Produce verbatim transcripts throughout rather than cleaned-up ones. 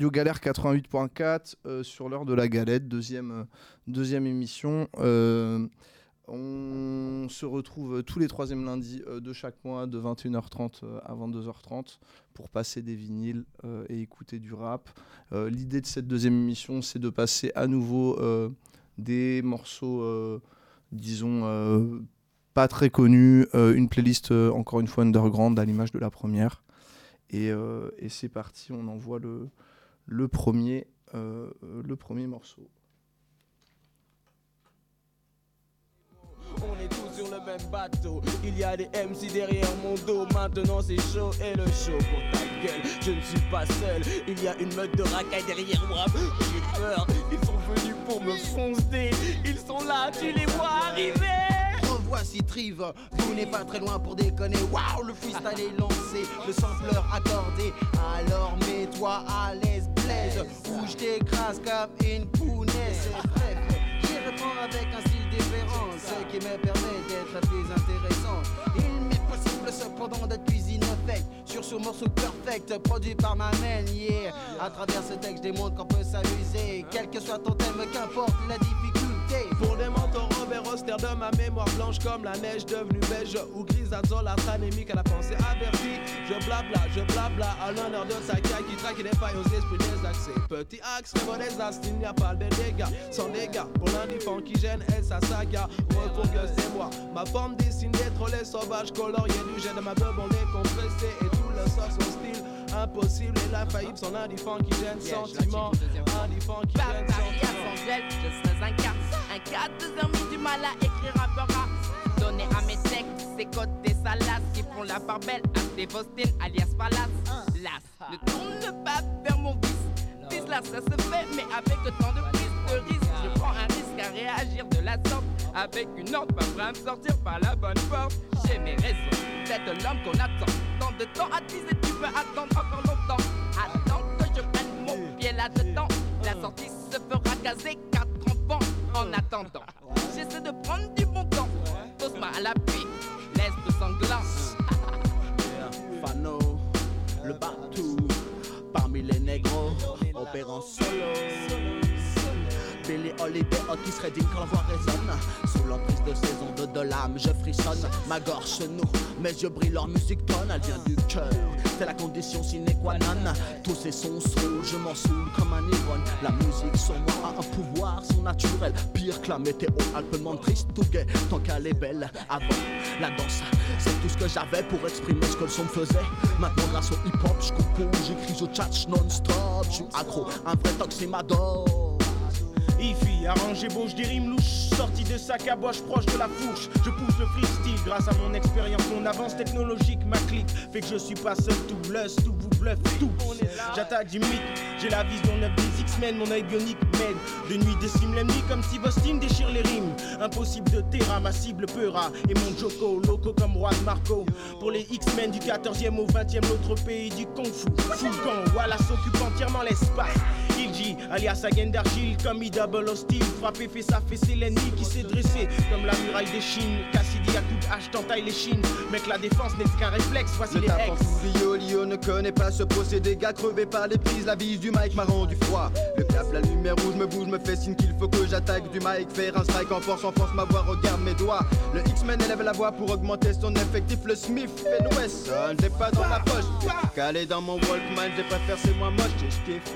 Radio Galère quatre-vingt-huit point quatre euh, sur l'heure de la galette, deuxième, euh, deuxième émission. Euh, on se retrouve tous les troisièmes lundis euh, de chaque mois de vingt et une heures trente euh, à vingt-deux heures trente pour passer des vinyles euh, et écouter du rap. Euh, l'idée de cette deuxième émission, c'est de passer à nouveau euh, des morceaux, euh, disons, euh, pas très connus, euh, une playlist euh, encore une fois underground à l'image de la première. Et, euh, et c'est parti, on envoie le, le, premier, euh, le premier morceau. On est tous sur le même bateau. Il y a des M C derrière mon dos. Maintenant c'est chaud et le show pour ta gueule. Je ne suis pas seul. Il y a une meute de racailles derrière moi. J'ai peur. Ils sont venus pour me foncer. Ils sont là, tu les vois arriver. Voici Trive, vous n'êtes pas très loin pour déconner. Waouh, le freestyle est lancé, le sampleur accordé. Alors mets-toi à l'aise, blaise, ou je t'écrase comme une punaise. Bref, j'y réponds avec un style différent, ce qui me permet d'être plus intéressant. Il m'est possible cependant de cuisiner fake sur ce morceau perfect produit par ma main. Yeah. À travers ce texte, je démontre qu'on peut s'amuser, quel que soit ton thème, qu'importe la difficulté. Pour des mentors Robert Auster de ma mémoire blanche comme la neige devenue beige ou grise azolâtre anémique à la pensée avertie. Je blabla, je blabla à l'honneur de Sakia qui traque et défaille aux esprits des accès. Petit axe, révo des astres, il n'y a pas de dégâts. Sans dégâts pour l'indifférent qui gêne et sa saga. Retour que c'est moi, ma forme dessine des trollets sauvages coloriés du jet de ma beuh on est compressé et tout le sort son style. Impossible et l'infaillible, son indifférent qui gêne yeah, sentiment. Indifférent qui Par gêne Paris sentiment. à Saint-Gel, je serais un cas. Un cas, deux heures mis du mal à écrire un peu rap. Donner à mes textes, ces côtés salaces qui font la part belle à Dévostine alias Palace. Las, ne tourne pas vers mon vice. Vice là, ça se fait, mais avec tant de prise de risque. Je prends un risque à réagir de la sorte. Avec une ordre, pas prêt à me sortir par la bonne porte. J'ai mes raisons, d'être l'homme qu'on attend. Tant de temps à teaser, tu peux attendre encore longtemps. Attends que je prenne mon pied là-dedans. La sortie se fera caser quatre enfants. En attendant, j'essaie de prendre du bon temps. Pose-moi à l'appui, laisse tout sanglant. Yeah. Fano, le bateau, parmi les négros, opérant solo. Billy Holiday, Otis Redding quand la voix résonne. Sous l'emprise de ces ondes de l'âme, je frissonne. Ma gorge se noue, mes yeux brillent, leur musique tonne. Elle vient du cœur, c'est la condition sine qua non. Tous ces sons saouls, je m'en saoule comme un ivrogne. La musique sur moi a un pouvoir surnaturel. Pire que la météo, elle peut me rendre triste ou gai. Tant qu'elle est belle, avant la danse, c'est tout ce que j'avais pour exprimer ce que le son me faisait. Maintenant grâce au hip-hop, je compose, j'écris, je tchatche non-stop. Je suis accro, un vrai toximador. Ifi, arrangé beau, des rimes louches. Sorti de sa caboche proche de la fourche. Je pousse le freestyle grâce à mon expérience. Mon avance technologique, ma clique fait que je suis pas seul. Tout blesse, tout vous bluffe, tout. J'attaque du mythe, j'ai la vision neuf des X-Men. Mon œil bionique m'aide. De nuit décime l'ennemi comme si Boston déchire les rimes. Impossible de terra, ma cible peura. Et mon Joko, loco comme Juan Marco. Pour les X-Men du quatorzième au vingtième, l'autre pays du Kung Fu. Foucan, Wallace occupe entièrement l'espace. Il dit, alias Again d'Argile, comme I double hostile. Frappé, fait ça, fait c'est l'ennemi qui s'est dressé. Comme la muraille des Chines, Cassidy à coups de hache t'entaille les chines. Mec, la défense n'est qu'un réflexe, voici le les ex. Lio, Lio ne connaît pas ce procédé. Gars crevé par les prises, la bise du mic m'a rendu froid. Le cap, la lumière rouge me bouge, me fait signe qu'il faut que j'attaque du mic. Faire un strike en force, en force, ma voix regarde mes doigts. Le X-Men élève la voix pour augmenter son effectif. Le Smith fait Wesson, j'ai pas dans la poche. Calé dans mon Walkman, j'ai préféré c'est moi moche et j'kiffe.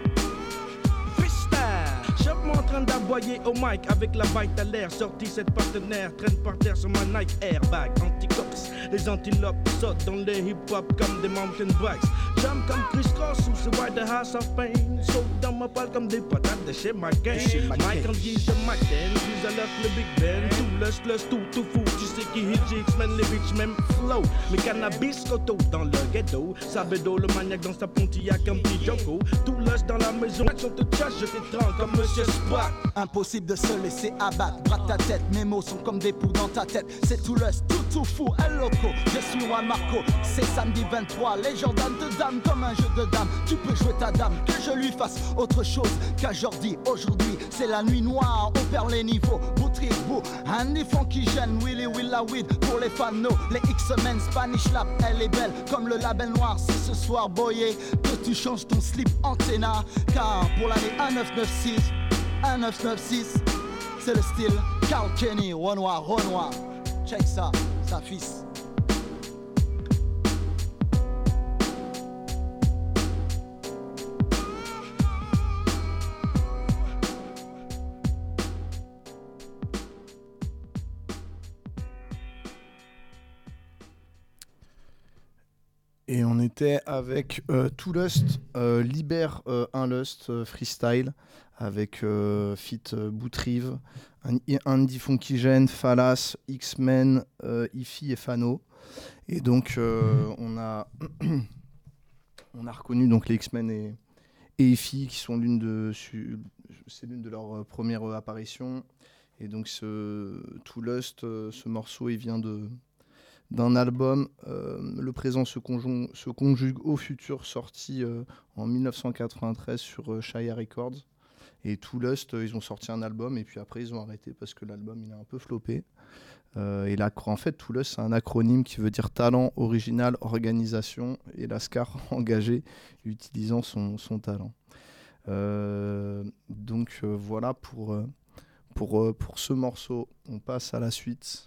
Chope-moi en train d'aboyer au mic avec la bite à l'air. Sorti cette partenaire, traîne par terre sur ma Nike Airbag. Anti-cox, les antilopes sautent dans les hip-hop comme des mountain bikes. Jump comme Chris Cross ou ce White House of Pain. Saute dans ma palle comme des patates de chez McCain. Mike en guise de McCain, plus à l'heure le Big Ben. Tout le slush, tout, tout fou. Tu sais qui hit X-Men, les bitches même flow. Mais cannabis, coteau dans le ghetto. Sabedo, le maniaque dans sa Pontiac comme petit Joko. Tout lush dans la maison, action te chasse, je t'étrangle comme Monsieur Spock. Impossible de se laisser abattre, braque ta tête, mes mots sont comme des poux dans ta tête. C'est tout le tout tout fou, un loco, je suis roi Marco. C'est samedi vingt-trois, les Jordan de Dame flamme comme un jeu de dames. Tu peux jouer ta dame, que je lui fasse autre chose qu'à Jordi. Aujourd'hui, c'est la nuit noire, on perd les niveaux. Boutrir beau, Andy Funky Gene, Willy Willa Weed pour les fans. Les X-Men, Spanish Lap, elle est belle comme le label noir. Si ce soir, boyé, que tu changes ton slip antenna. Car pour l'année dix-neuf quatre-vingt-six, dix-neuf quatre-vingt-six, c'est le style Carl Kenny, Renoir, Renoir. Check ça, sa fils. Et on était avec euh, Too Lust, euh, Libère euh, un Lust euh, freestyle avec euh, feat euh, Boutrive, Andy Funky Gene, Phalas, X-Men, euh, Ify et Fano. Et donc euh, on a on a reconnu donc les X-Men et, et Ify qui sont l'une de c'est l'une de leurs premières apparitions. Et donc ce Too Lust, euh, ce morceau, il vient de d'un album, euh, le présent se, conjon- se conjugue au futur, sorti euh, en dix-neuf cent quatre-vingt-treize sur euh, Shia Records. Et Too Lust, euh, ils ont sorti un album et puis après ils ont arrêté parce que l'album il a un peu floppé. Euh, et là, en fait, Too Lust, c'est un acronyme qui veut dire talent, original, organisation, et Lascar engagé, utilisant son, son talent. Euh, donc euh, voilà pour, euh, pour, euh, pour ce morceau. On passe à la suite.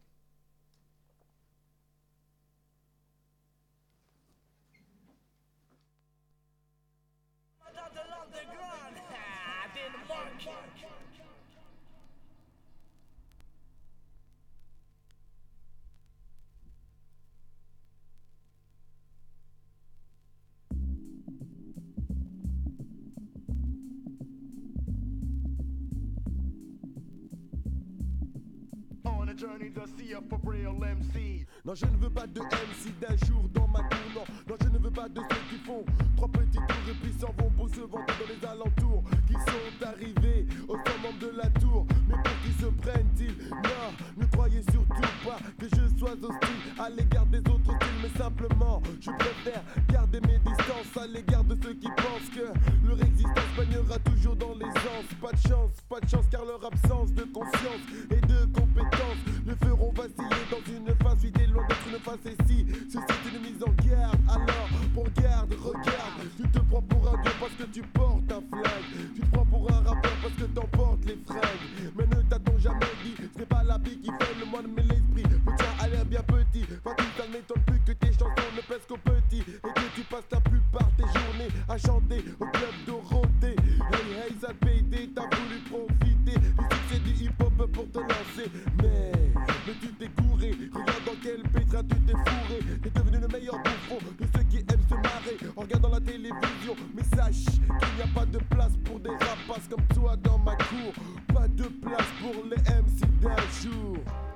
Journey to see a for real M C. Non, je ne veux pas de M C d'un jour dans ma cour. Non, non, je ne veux pas de ceux qui font trois petits tours et puis s'en vont pour se vanter dans les alentours. Qui sont arrivés au summum de la tour. Mais pour qui se prennent-ils? Non, ne croyez surtout pas que je sois hostile à l'égard des autres styles. Mais simplement, je préfère garder mes distances à l'égard de ceux qui pensent que leur existence baignera toujours dans l'aisance. Pas de chance, pas de chance car leur absence de conscience et de compétence le feront vaciller dans une face vide et loin d'être une face. Et si ceci est une mise en garde, alors prends garde, regarde. Tu te prends pour un dieu parce que tu portes un flingue. Tu te prends pour un rappeur parce que t'emportes les fringues. Mais ne t'a-t-on jamais dit, ce n'est pas l'habit qui fait le moine mais l'esprit. Le tien a l'air bien petit. Enfin, ça ne m'étonne plus que tes chansons ne pèsent qu'au petit. Et que tu passes la plupart tes journées à chanter au club Dorothée. Hey hey, ça P D, t'as voulu profiter du succès du hip-hop pour te lancer. Mais Mais tu t'es gouré, regarde dans quel pétrin tu t'es fourré. T'es devenu le meilleur bouffon de ceux qui aiment se marrer en regardant la télévision. Mais sache qu'il n'y a pas de place pour des rapaces comme toi dans ma cour. Pas de place pour les M C d'un jour.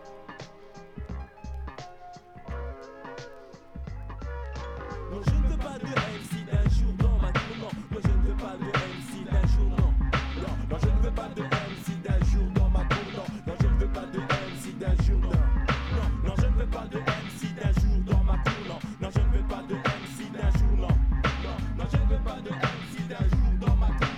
Non, je ne veux pas de M C d'un jour dans ma cour, non. Non, je ne veux pas de M C d'un jour, non. Non, non, je ne veux pas de M C d'un jour dans ma cour, non. Non, je ne veux pas de M C d'un jour, non. Non, non, je ne veux pas de M C d'un jour dans ma cour, non. Non, je ne veux pas de M C d'un jour, non. Non, non, je ne veux pas de M C d'un jour dans ma cour.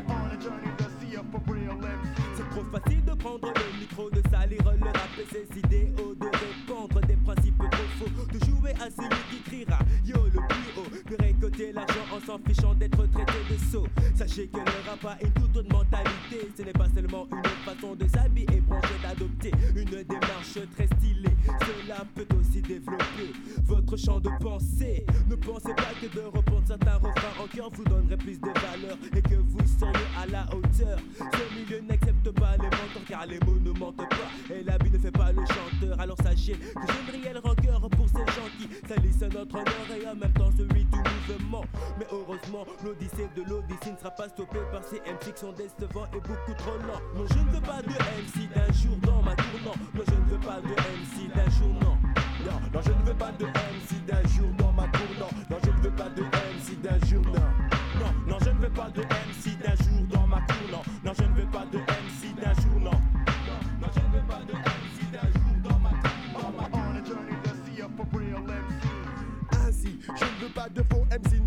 C'est trop facile de prendre le micro, de salir le rap et ses idéaux, de répandre des principes trop faux, de jouer à celui qui criera yo le plus haut, de récolter l'argent en s'en fichant d'être traité de sot. Sachez que le rap a une toute autre mentalité. Ce n'est pas seulement une autre façon de s'habiller, brancher, d'adopter une démarche très stylée. Cela peut aussi développer votre champ de pensée. Ne pensez pas que de reprendre certains refrains en cœur vous donnerait plus de valeur et que vous seriez à la hauteur. Ce milieu n'accepte pas les menteurs car les mots ne mentent pas et l'habit ne fait pas le chanteur. Alors sachez que j'ai une réelle rancœur pour ces gens qui salissent notre honneur et en même temps celui du mouvement. Mais heureusement l'odyssée de l'odyssée ne sera pas stoppée par ces M C qui sont décevants et beaucoup trop lents. Non, je ne veux pas de M C d'un jour dans ma cour, non. Non, je ne veux pas de M C d'un jour, non. Non, non, je ne veux pas de M C d'un jour dans ma cour, non. Non, je ne veux pas de M C d'un jour, non. Non, non, je ne veux pas de M C d'un jour dans ma cour, non. Non, je ne veux pas de M C d'un jour, non. Non, non, je ne veux pas de M C d'un jour dans ma cour, dans ma cour. Ainsi, je ne veux pas de faux M C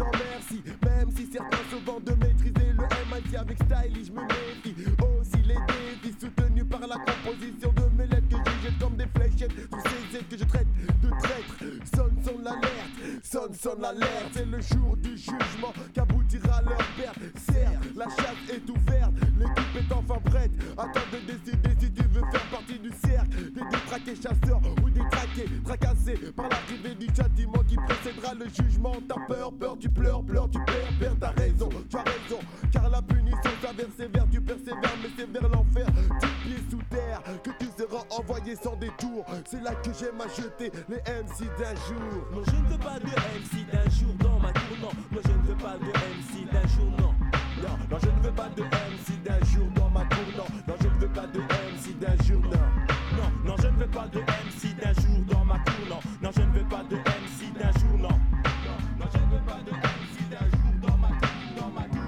certains se vantent de maîtriser le M I C avec style, je me méfie. Aussi les défis soutenus par la composition de mes lettres que je jette comme des fléchettes. Tous ces aides que je traite de traîtres. Sonne, sonne l'alerte, sonne, sonne l'alerte. C'est le jour du jugement qu'aboutira leur perte. Certes, la chasse est ouverte, l'équipe est enfin prête. Attends de décider si tu veux faire partie du cercle des détraqués chasseurs ou des traqués tracassés par l'arrivée du châtiment qui précédera le jugement. T'as peur, peur, tu pleures, pleures, tu perds, perds, t'as raison, tu as raison. Car la punition s'avère sévère, tu persévères, mais c'est vers l'enfer, du pied sous terre, que tu seras envoyé sans détour. C'est là que j'aime à jeter les M C d'un jour. Non, je ne veux pas de M C d'un jour dans ma cour, non. Non, je ne veux pas de M C d'un jour, non. Non, non, je ne veux pas de M C d'un jour dans ma cour, non. Non, je ne veux pas de M C d'un jour, non. Non, non, je ne veux pas de M C d'un jour dans ma cour, non. Non, je ne veux pas de M C d'un jour, non. Non, non, je ne veux pas de M C d'un jour dans ma cour, dans ma cour.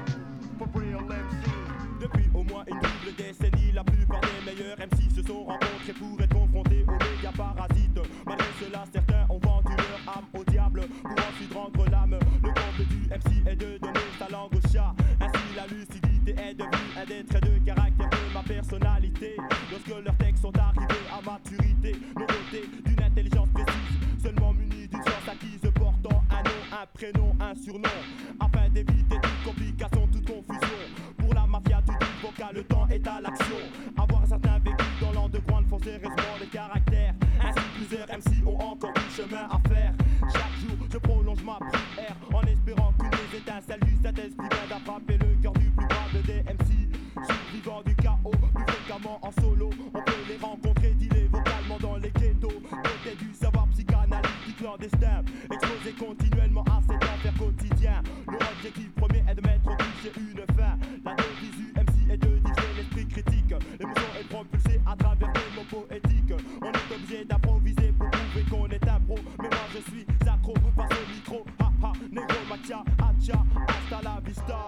For real M C. Depuis au moins une double décennie, la plupart des meilleurs M C se sont rencontrés pour être confrontés aux méga parasites. Malgré cela, certains ont vendu leur âme au diable pour ensuite rendre l'âme. Le comble du M C est de donner sa langue au chat. Ainsi la lucidité est devenue un des traits de caractère de ma personnalité. Lorsque leurs textes sont arrivés à maturité, nouveauté d'une intelligence précise, seulement munie d'une science acquise, portant un nom, un prénom, un surnom, afin d'éviter toute complication, toute confusion. Pour la mafia du dit vocal, le temps est à l'action. Avoir certains vécus dans l'underground font sérieusement le caractère. Ainsi plusieurs M C ont encore du chemin à faire. Chaque jour je prolonge ma prière en espérant qu'une des étincelles du Saint-Esprit vienne d'attraper le cœur du plus brave des M C. Survivants du chaos, plus fréquemment en solo, on peut les rencontrer dealer vocalement dans les ghettos. Dotés du savoir psychanalytique clandestin, exposés continuellement à cet enfer quotidien. Leur objectif premier est de mettre au toucher une fin. La devise du M C est de diviser l'esprit critique. L'émotion est propulsée à travers des mots poétiques. On est obligé d'improviser pour prouver qu'on est un pro. Mais moi je suis accro face au micro. Ha ha, négro, macha, hacha, hasta la vista.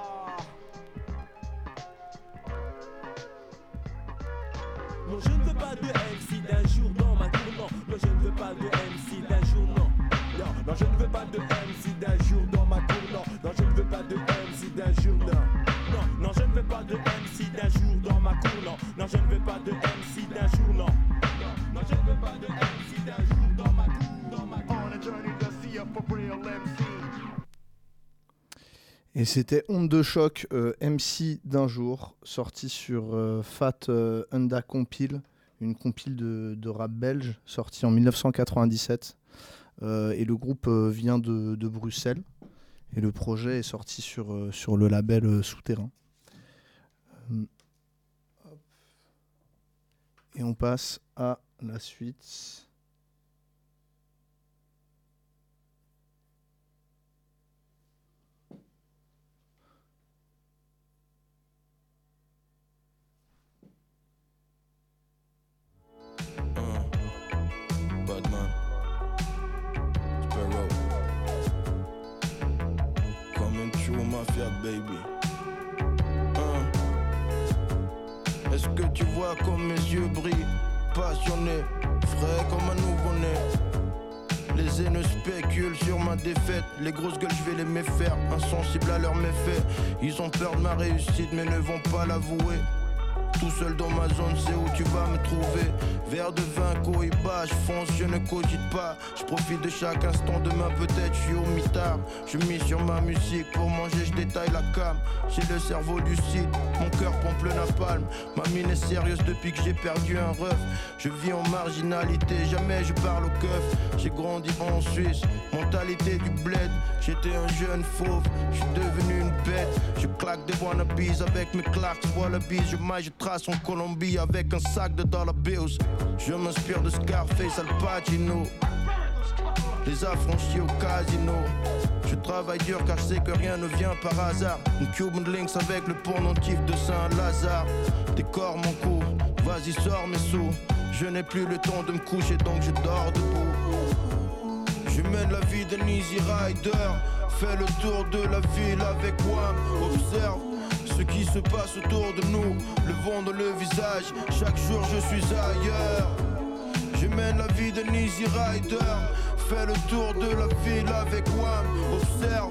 Non, je ne veux pas de M C d'un jour dans ma cour, non. Non, je ne veux pas de M C d'un jour, non. Non, non, je ne veux pas de M C d'un jour dans ma cour, non. Non, je ne veux pas de M C d'un jour, non. Non, non, je ne veux pas de M C d'un jour dans ma cour, non. Non, je ne veux pas de M C d'un jour, non. Non, non, je ne veux pas de M C d'un jour dans ma cour, dans ma cour. On a journey to see a for real M C. Et c'était Onde de choc, euh, M C d'un jour, sorti sur euh, Fat euh, Unda Compile, une compile de, de rap belge, sortie en dix-neuf cent quatre-vingt-dix-sept. Euh, et le groupe euh, vient de, de Bruxelles. Et le projet est sorti sur, euh, sur le label euh, Souterrain. Euh, et on passe à la suite. Baby. Hein? Est-ce que tu vois comme mes yeux brillent, passionnés, frais comme un nouveau-né? Les haineux spéculent sur ma défaite. Les grosses gueules je vais les méfaire, insensibles à leurs méfaits. Ils ont peur de ma réussite mais ne vont pas l'avouer. Tout seul dans ma zone, c'est où tu vas me trouver. Verre de vin, cohiba, je fonce, je ne cogite pas. Je profite de chaque instant, demain peut-être je suis au mitard. Je mise sur ma musique, pour manger je détaille la cam. J'ai le cerveau lucide, mon cœur pompe le napalm. Ma mine est sérieuse depuis que j'ai perdu un ref. Je vis en marginalité, jamais je parle au keuf. J'ai grandi en Suisse, mentalité du bled. J'étais un jeune fauve, je suis devenu une bête. Je claque des wannabes avec mes claques wallabies. Je maille, je trace en Colombie avec un sac de dollar bills. Je m'inspire de Scarface, Al Pacino. Les affranchis au casino. Je travaille dur car je sais que rien ne vient par hasard. Une Cuban Links avec le pendentif de Saint-Lazare. Décore mon cou, vas-y sors mes sous. Je n'ai plus le temps de me coucher donc je dors debout. Je mène la vie d'un easy rider. Fais le tour de la ville avec Wam. Observe ce qui se passe autour de nous. Le vent dans le visage, chaque jour je suis ailleurs. Je mène la vie d'un easy rider. Fais le tour de la ville avec Wam. Observe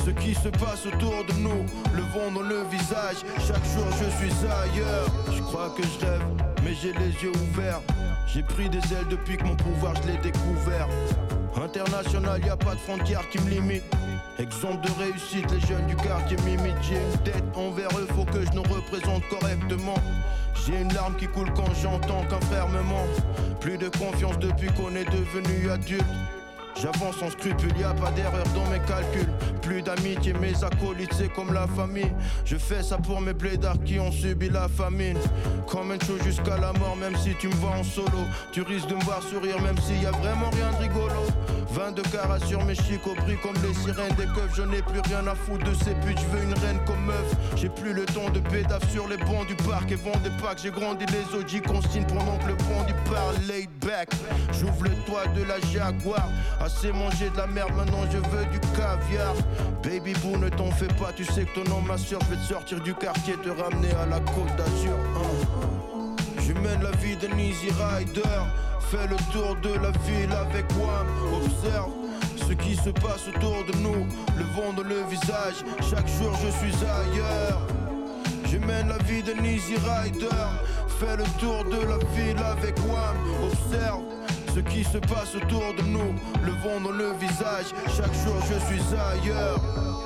Ce qui se passe autour de nous, le vent dans le visage. Chaque jour je suis ailleurs. Je crois que je rêve, mais j'ai les yeux ouverts. J'ai pris des ailes depuis que mon pouvoir je l'ai découvert. International, y a pas de frontières qui me limitent. Exemple de réussite, les jeunes du quartier m'imitent. J'ai une tête envers eux, faut que je nous représente correctement. J'ai une larme qui coule quand j'entends qu'un frère me ment. Plus de confiance depuis qu'on est devenu adulte. J'avance sans scrupule, y a pas d'erreur dans mes calculs. Plus d'amitié, mes acolytes c'est comme la famille. Je fais ça pour mes blédards qui ont subi la famine. Comme un show jusqu'à la mort, même si tu me vois en solo. Tu risques de me voir sourire même s'il y a vraiment rien de rigolo. vingt-deux carats sur mes chicots brillent comme les sirènes des keufs. Je n'ai plus rien à foutre de ces putes, je veux une reine comme meuf. J'ai plus le temps de pédaf sur les bancs du parc et vend des packs. J'ai grandi les O G consigne pendant que le pont du parle laid back. J'ouvre le toit de la Jaguar. Assez mangé de la merde, maintenant je veux du caviar. Baby boo, ne t'en fais pas, tu sais que ton nom m'assure. Je vais te sortir du quartier, te ramener à la Côte d'Azur. hein. Je mène la vie d'un easy rider. Fais le tour de la ville avec Wam. Observe ce qui se passe autour de nous, le vent dans le visage. Chaque jour je suis ailleurs. Je mène la vie d'un easy rider. Fais le tour de la ville avec Wam. Observe ce qui se passe autour de nous, le vent dans le visage. Chaque jour je suis ailleurs.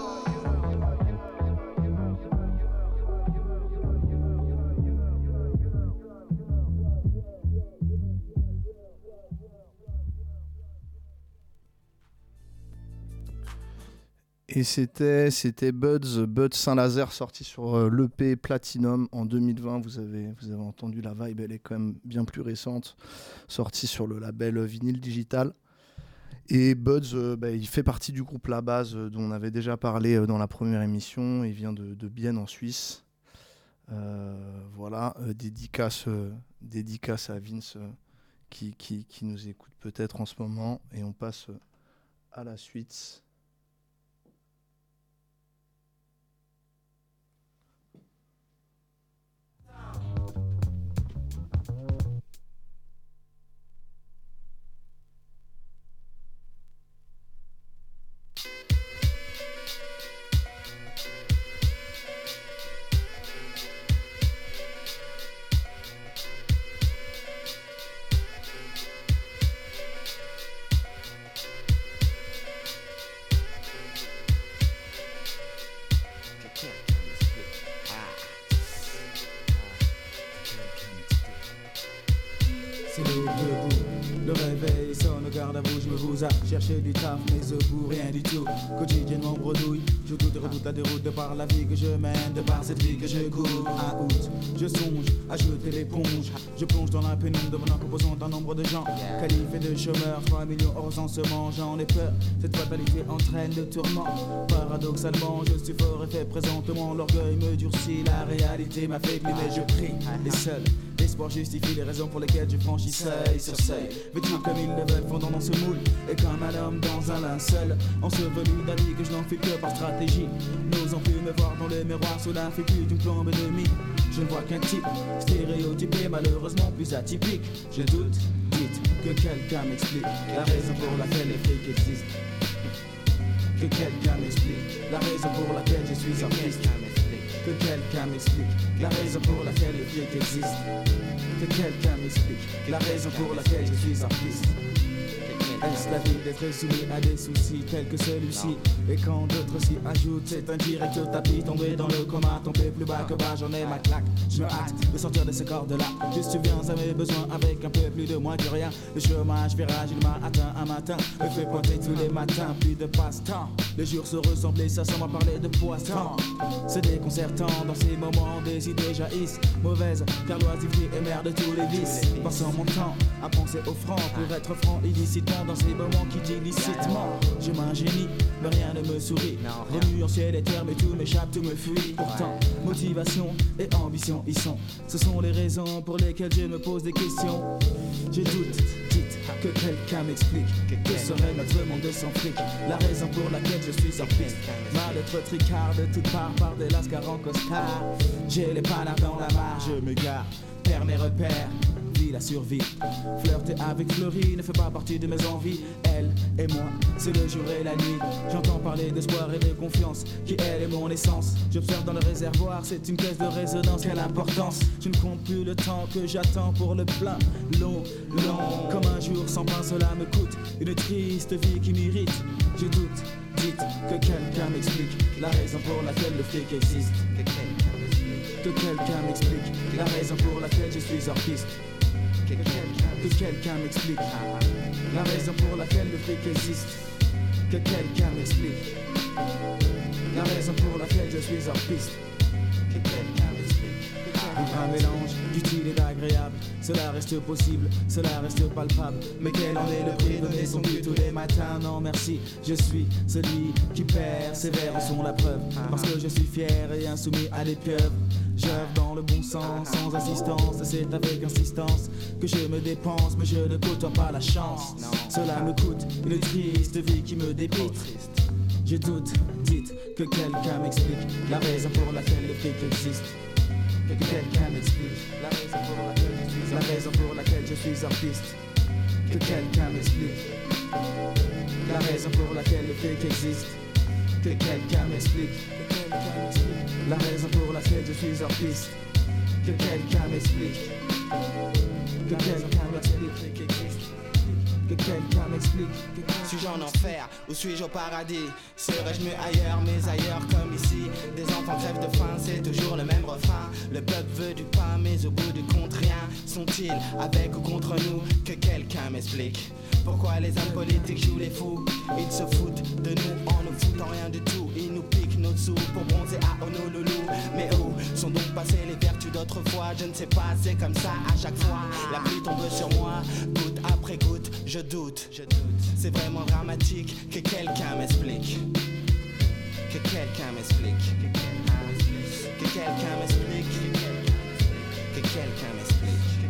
Et c'était, c'était Buds, Buds Saint-Nazaire, sorti sur euh, l'E P Platinum en deux mille vingt. Vous avez, vous avez entendu la vibe, elle est quand même bien plus récente, sortie sur le label Vinyl Digital. Et Buds, euh, bah, il fait partie du groupe La Base, euh, dont on avait déjà parlé euh, dans la première émission. Il vient de, de Bienne en Suisse. Euh, voilà, euh, dédicace, euh, dédicace à Vince euh, qui, qui, qui nous écoute peut-être en ce moment. Et on passe euh, à la suite. Chercher du taf mais au bout rien du tout. Quotidiennement bredouille, je doute et redoute la déroute de par la vie que je mène, de par cette vie que je cours. À août, je songe à jeter l'éponge. Je plonge dans la pénombre devenant composant d'un nombre de gens qualifiés de chômeurs, trois millions hors en se mangeant. J'en ai peur, cette fatalité entraîne le tourment. Paradoxalement, je suis fort et fait présentement. L'orgueil me durcit, la réalité m'affaiblit mais je prie. Les seuls l'espoir justifie les raisons pour lesquelles je franchis seuil sur seuil. Vêtus comme ils le veulent, fondant dans ce moule. Et comme un homme dans un linceul, enseveli d'avis que je n'en fais que par stratégie. N'osant plus me voir dans le miroir sous l'infécu d'une plombe ennemie. Je ne vois qu'un type stéréotypé, malheureusement plus atypique. Je doute, dites que quelqu'un m'explique la raison pour laquelle les flics existent. Que quelqu'un m'explique la raison pour laquelle je suis artiste. Que quelqu'un m'explique la raison pour laquelle les flics existent. Que quelqu'un m'explique la raison pour laquelle je suis artiste. Est-ce la vie d'être soumis à des soucis tels que celui-ci? Et quand d'autres s'y ajoutent, c'est un direct tapis. Tombé dans le coma, tombé plus bas que bas, j'en ai ma claque. Je me hâte de sortir de ce corps-de-là. Je subviens à mes besoins avec un peu plus de moins que rien. Le chômage virage, il m'a atteint un matin. Me fait pointer tous les matins, plus de passe-temps. Les jours se ressemblaient, ça sans m'en parler de poisson. C'est déconcertant, dans ces moments des idées jaillissent. Mauvaises, car l'oisiveté est mère de tous les vices. Passant mon temps à penser au franc pour être franc illicitement. Dans ces moments qui dit licitement, je m'ingénie, mais rien ne me sourit. Remue en ciel et terre, mais tout m'échappe, tout me fuit. Pourtant, motivation et ambition y sont. Ce sont les raisons pour lesquelles je me pose des questions. Je doute, dites que quelqu'un m'explique que serait notre monde sans fric. La raison pour laquelle je suis en piste. Mal être tricard de toutes parts par des lascars en costard. J'ai les panards dans la marge, je me gare, perds mes repères. vie, la survie. Flirter avec Fleury ne fait pas partie de mes envies. Elle et moi, c'est le jour et la nuit. J'entends parler d'espoir et de confiance, qui elle est mon essence. J'observe dans le réservoir, c'est une caisse de résonance. Quelle importance, je ne compte plus le temps que j'attends pour le plein. Long, long, comme un jour sans pain, cela me coûte une triste vie qui m'irrite. Je doute, dites que quelqu'un m'explique la raison pour laquelle le flic existe. Que quelqu'un m'explique, que quelqu'un m'explique la raison pour laquelle je suis hors piste. Que quelqu'un, que quelqu'un m'explique la raison pour laquelle le flic existe. Que quelqu'un m'explique la raison pour laquelle je suis hors piste. Que quelqu'un m'explique. Un mélange d'utile et d'agréable, cela reste possible, cela reste palpable. Mais quel en est le prix? Donner son but tous les matins, non merci. Je suis celui qui persévère, en sont la preuve. Parce que je suis fier et insoumis à l'épreuve. J'œuvre dans le bon sens, sans assistance. Et c'est avec insistance que je me dépense. Mais je ne côtoie pas la chance. Cela me coûte une triste vie qui me dépite. Je doute, dites que quelqu'un m'explique la raison pour laquelle le flic existe. Que quelqu'un m'explique la raison pour laquelle je suis, la raison pour laquelle je suis artiste. Que quelqu'un m'explique la raison pour laquelle le flic existe. Que quelqu'un m'explique la raison pour laquelle je suis artiste. Que quelqu'un m'explique. Que quelqu'un m'explique. Que quelqu'un m'explique. Suis-je en enfer ou suis-je au paradis? Serais-je mieux ailleurs, mais ailleurs comme ici? Des enfants crèvent de faim, c'est toujours le même refrain. Le peuple veut du pain, mais au bout du compte rien. Sont-ils avec ou contre nous? Que quelqu'un m'explique. Pourquoi les hommes politiques jouent les fous? Ils se foutent de nous en nous foutant rien du tout. Ils nous piquent nos sous pour bronzer à Honolulu. Mais où sont donc passées les vertus d'autrefois? Je ne sais pas, c'est comme ça à chaque fois. La pluie tombe sur moi, goutte après goutte. Je doute, je doute. C'est vraiment dramatique. Que quelqu'un m'explique. Que quelqu'un m'explique. Que quelqu'un m'explique. Que quelqu'un m'explique.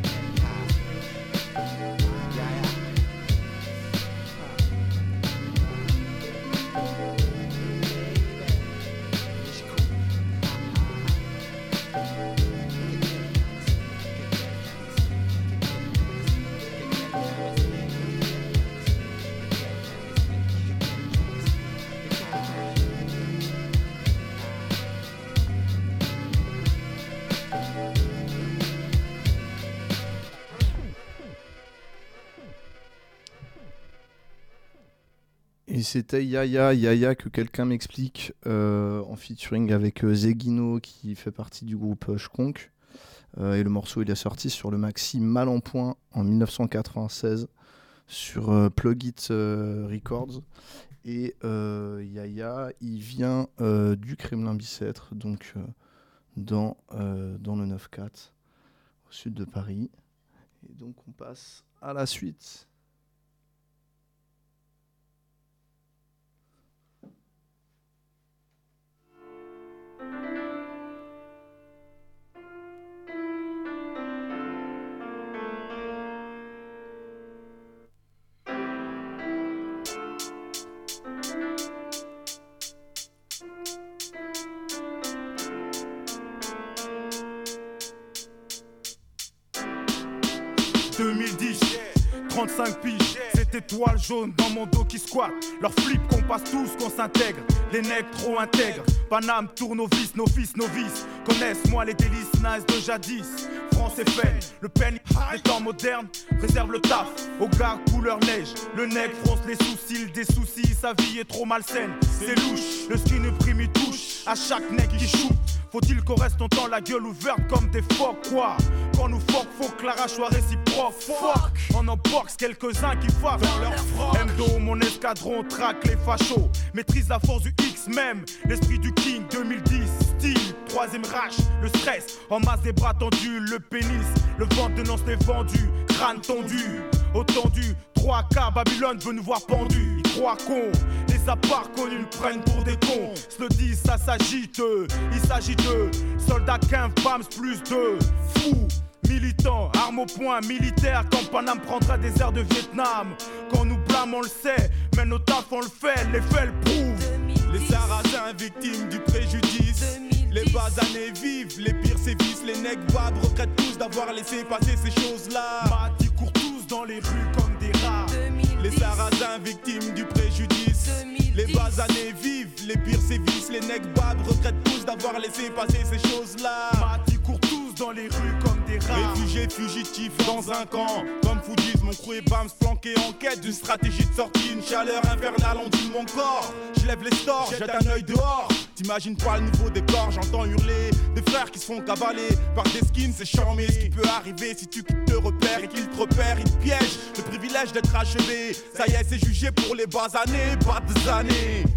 Et c'était Yaya, Yaya que quelqu'un m'explique euh, en featuring avec euh, Zegino qui fait partie du groupe euh, Shkonk. Euh, et le morceau il est sorti sur le maxi Mal en Point en dix-neuf cent quatre-vingt-seize sur euh, Plug It euh, Records. Et euh, Yaya il vient euh, du Kremlin-Bicêtre, donc euh, dans, euh, dans le neuf quatre au sud de Paris. Et donc on passe à la suite. deux mille dix, trente-cinq piges, cette étoile jaune dans mon dos qui squatte. Leur flip qu'on passe tous, qu'on s'intègre. Les nègres trop intègres. Paname, tournevis, nos fils, novices. Connaissent-moi les délices nice de jadis. France est fait, le pen des temps modernes réserve le taf aux gars couleur neige. Le nègre fronce les sourcils, des soucis, sa vie est trop malsaine. C'est louche, le skin prime il touche à chaque nègre qui shoot. Faut-il qu'on reste longtemps la gueule ouverte comme des phoques, quoi? Quand nous fuck, faut que la rage soit réciproque. Fuck, on en boxe quelques-uns qui favent dans leur froc. M D O, mon escadron traque les fachos. Maîtrise la force du X même, l'esprit du King deux mille dix. Style, troisième rage, le stress. En masse des bras tendus, le pénis. Le ventre de lance les vendus, crâne tendu. Au tendu, trois K, Babylone veut nous voir pendus. Ils croient qu'on les a pas reconnus, nous prennent pour des cons. Se le disent, ça s'agite, il s'agit de soldats quinze, Bams plus de fous. Militants, armes au poing, militaires, quand Paname prendra des airs de Vietnam. Quand on nous blâme, on le sait, mais nos tafs on le fait, les faits le prouvent. Les Sarrasins victimes du préjudice, Les basanés vivent, les pires sévices, les nègres babs regrettent tous d'avoir laissé passer ces choses-là. Mati court tous dans les rues comme des rats. Les sarrasins victimes du préjudice. Les basanés vivent, les pires sévices, les nègres babs regrettent tous d'avoir laissé passer ces choses-là. Mati court tous dans les rues comme des rats. Réfugiés fugitifs dans un camp, comme Fujis, mon crew et Bams planqués en quête d'une stratégie de sortie. Une chaleur infernale ondule mon corps. Je lève les stores, jette un œil dehors. T'imagines pas le nouveau décor, j'entends hurler des frères qui se font cavaler par des skins, c'est charmé. Ce qui peut arriver si tu quittes te repères et qu'ils te repèrent, ils te piègent. Le privilège d'être achevé, ça y est, c'est jugé pour les bas années, pas des années.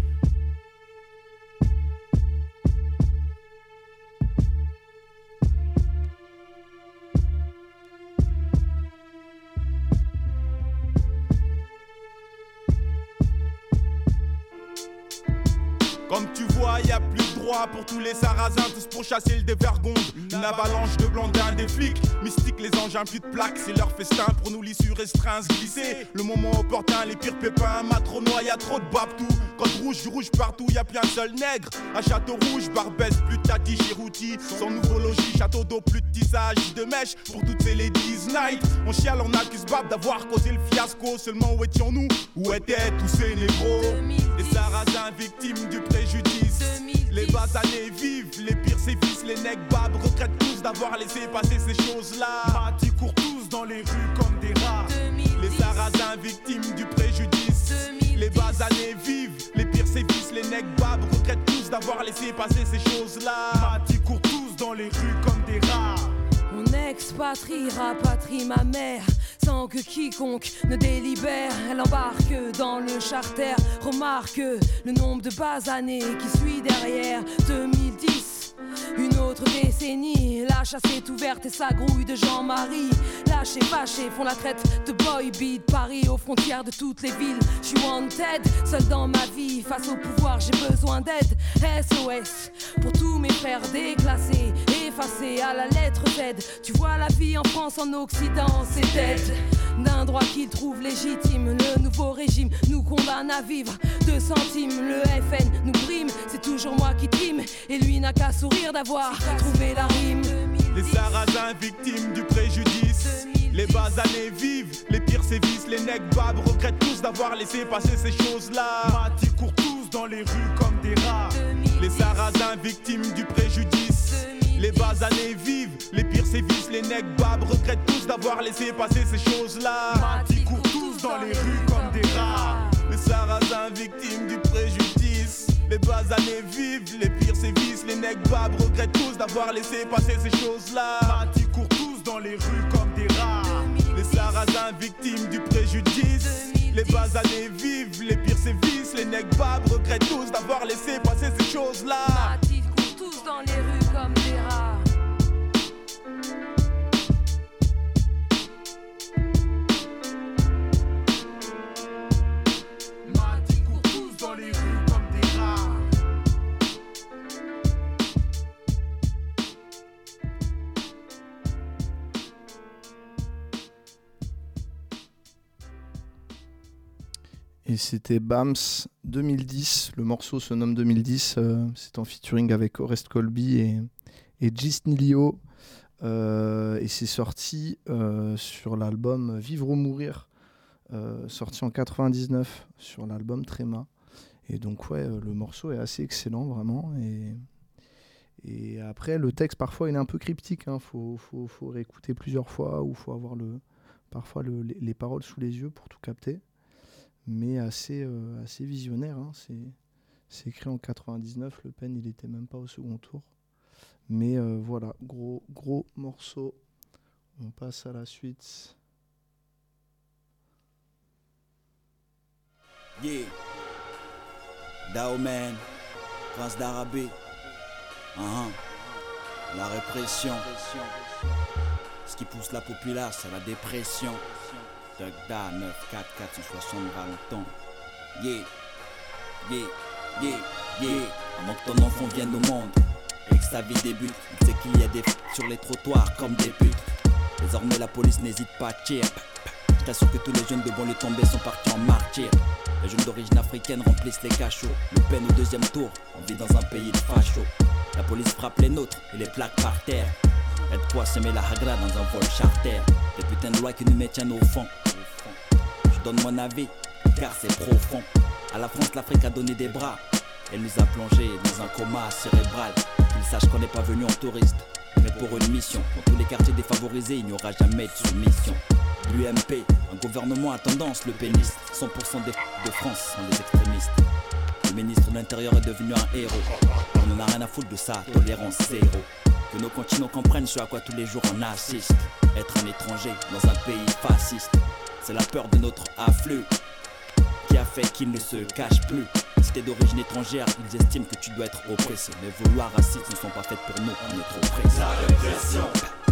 Comme tu vois, y a plus de droit pour tous les sarrasins, tous pour chasser le dévergonde. Une avalanche de blondins, des flics, mystiques, les engins, plus de plaques. C'est leur festin pour nous l'issue restreint, se glisser. Le moment opportun, les pires pépins, matronois, y a trop de babtou. Code rouge, du rouge partout, y a plus un seul nègre. À Château Rouge, Barbès, plus de tati, Chirouti. Sans nouveau logis, château d'eau, plus de tissage, de mèche. Pour toutes ces ladies night, on chiale, on accuse Bab d'avoir causé le fiasco. Seulement où étions-nous? Où étaient tous ces négros? Les sarrasins victimes du préjudice. Les basanés vivent, les pires sévices, les nègres babs regrettent tous d'avoir laissé passer ces choses-là. Mati court tous dans les rues comme des rats. Les sarrasins victimes du préjudice. Les basanés vivent, les pires sévices, les nègres babs regrettent tous d'avoir laissé passer ces choses-là. Mati court tous dans les rues comme des rats. Mon ex-patrie rapatrie ma mère sans que quiconque ne délibère. Elle embarque dans le charter. Remarque le nombre de basanés qui suit derrière. deux mille dix, une autre décennie. La chasse est ouverte et ça grouille de Jean-Marie. Lâchés, fâchés, font la traite de boy beat. Paris aux frontières de toutes les villes. J'suis wanted, seul dans ma vie. Face au pouvoir, j'ai besoin d'aide. S O S pour tous mes frères déclassés, effacés à la lettre Z. Tu vois la vie en France, en Occident, c'est dead. D'un droit qu'ils trouvent légitime. Le nouveau régime nous condamne à vivre deux centimes. Le F N nous brime, c'est toujours moi qui trime. Et lui n'a qu'à sourire d'avoir trouvé la rime. Les sarrasins victimes du préjudice. Les basanés vivent, les pires sévices, les nègres babs regrettent tous d'avoir laissé passer ces choses-là. Mati court tous dans les rues comme des rats. Les sarrasins victimes du préjudice. Les basanés vivent, les pires sévices, les nègres babs regrettent tous d'avoir laissé passer ces choses-là. Mati court tous dans les rues comme des rats. Les sarrasins victimes du préjudice. Les basanés vivent, les pires sévices, les nègres babs regrettent tous d'avoir laissé passer ces choses-là. Mati court tous dans les rues comme des rats. Les sarrasins victimes du préjudice. Les basanés vivent, les pires sévices, les nègres babs regrettent tous d'avoir laissé passer ces choses-là. Mati court tous dans les rues comme des rats. Mati court tous dans les rues comme des rats. Et c'était Bams deux mille dix, le morceau se nomme deux mille dix, euh, c'est en featuring avec Orest Colby et, et Gis Nilio, euh, et c'est sorti euh, sur l'album Vivre ou Mourir, euh, sorti en quatre-vingt-dix-neuf sur l'album Tréma. Et donc ouais, le morceau est assez excellent vraiment, et, et après le texte parfois il est un peu cryptique, hein, faut, faut, faut réécouter plusieurs fois, ou faut avoir le, parfois le, les, les paroles sous les yeux pour tout capter. Mais assez, euh, assez visionnaire, hein. c'est, c'est écrit en quatre-vingt-dix-neuf, Le Pen il était même pas au second tour. Mais euh, voilà, gros, gros morceau. On passe à la suite. Yeah, Daomen, Prince d'Arabie, uh-huh. La répression, ce qui pousse la populace à la dépression. Da neuf quatre quatre cent soixante Valentin. Yeah, yeah, yeah, yeah. Avant que ton enfant vienne au monde et que sa vie débute, il sait qu'il y a des f*** sur les trottoirs comme des putes. Désormais la police n'hésite pas à tirer. Je t'assure que tous les jeunes de banlieue tombés sont partis en martyr. Les jeunes d'origine africaine remplissent les cachots. Le Pen au deuxième tour, on vit dans un pays de fachos. La police frappe les nôtres et les plaque par terre. Et de quoi semer la hagra dans un vol charter. Des putains de lois qui nous maintiennent au fond. Je donne mon avis, car c'est profond. À la France, l'Afrique a donné des bras. Elle nous a plongés dans un coma cérébral. Qu'ils sachent qu'on n'est pas venu en touriste, mais pour une mission. Dans tous les quartiers défavorisés, il n'y aura jamais de soumission. L'U M P, un gouvernement à tendance, le péniste. cent pour cent des f*** de France sont des extrémistes. Le ministre de l'Intérieur est devenu un héros. On n'en a rien à foutre de ça, tolérance zéro. Que nos continents comprennent ce à quoi tous les jours on assiste. Être un étranger dans un pays fasciste, c'est la peur de notre afflux qui a fait qu'ils ne se cachent plus. Si t'es d'origine étrangère, ils estiment que tu dois être oppressé. Mais vouloir racistes ne sont pas faites pour nous, on est trop pressés. La répression,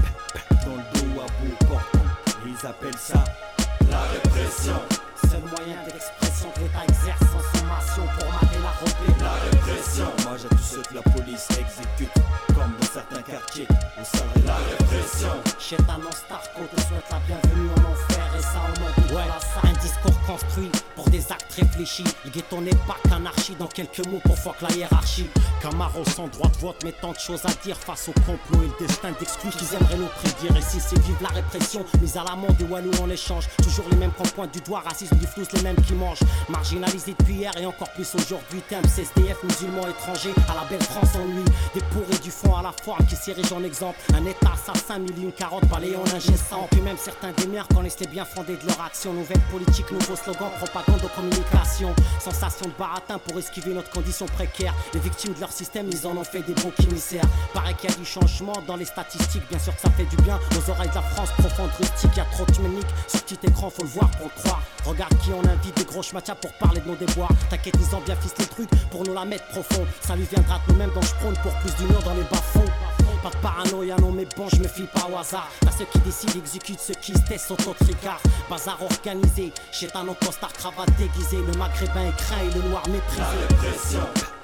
dans le dos à bout portant, ils appellent ça la répression. Seul moyen d'expression que l'État exerce en sommation pour mater la robée. La répression, moi j'ai tous ceux que la police exécute, comme dans certains quartiers où ça la répression. Chétanon Starco te souhaite la bienvenue en enfer et ça au nom de ouais. Un discours construit pour des actes réfléchis. Le ghetto n'est pas qu'anarchie, dans quelques mots pour fuck la hiérarchie. Camaro sans droit de vote mais tant de choses à dire face au complot et le destin d'exclus qu'ils aimeraient nous prédire. Et si c'est vive la répression, mise à l'amende des Walou en échange. Toujours les mêmes qu'on pointe du doigt, racisme du flous, les mêmes qui mangent. Marginalisés depuis hier et encore plus aujourd'hui. Temps C S D F, musulmans étrangers, à la belle France ennui. Des pourris du fond à la forme qui s'érige en exemple. Un état assassin, mille une carotte, balayé en ingessant. Puis même certains des mères connaissent les bien fondés de leur action. Nouvelle politique, nouveau slogan, propagande de communication. Sensation de baratin pour esquiver notre condition précaire. Les victimes de leur système, ils en ont fait des bons émissaires. Paraît qu'il y a du changement dans les statistiques. Bien sûr que ça fait du bien aux oreilles de la France profonde, rustique. Y a trop de méniques sur petit écran, faut le voir pour le croire. Regarde qui on invite, des gros schmatias pour parler de nos déboires. T'inquiète, ils ont bien ficelé le truc pour nous la mettre profond. Ça lui viendra de nous-mêmes, donc je prône pour plus d'union dans les bas-fonds. Pas de paranoïa, non mais bon, je me fie pas au hasard. T'as ceux qui décident, exécutent, ceux qui se testent, sont au tricard. Bazar organisé, chez un costard, cravate déguisée. Le maghrébin est craint et le noir méprisé. La répression,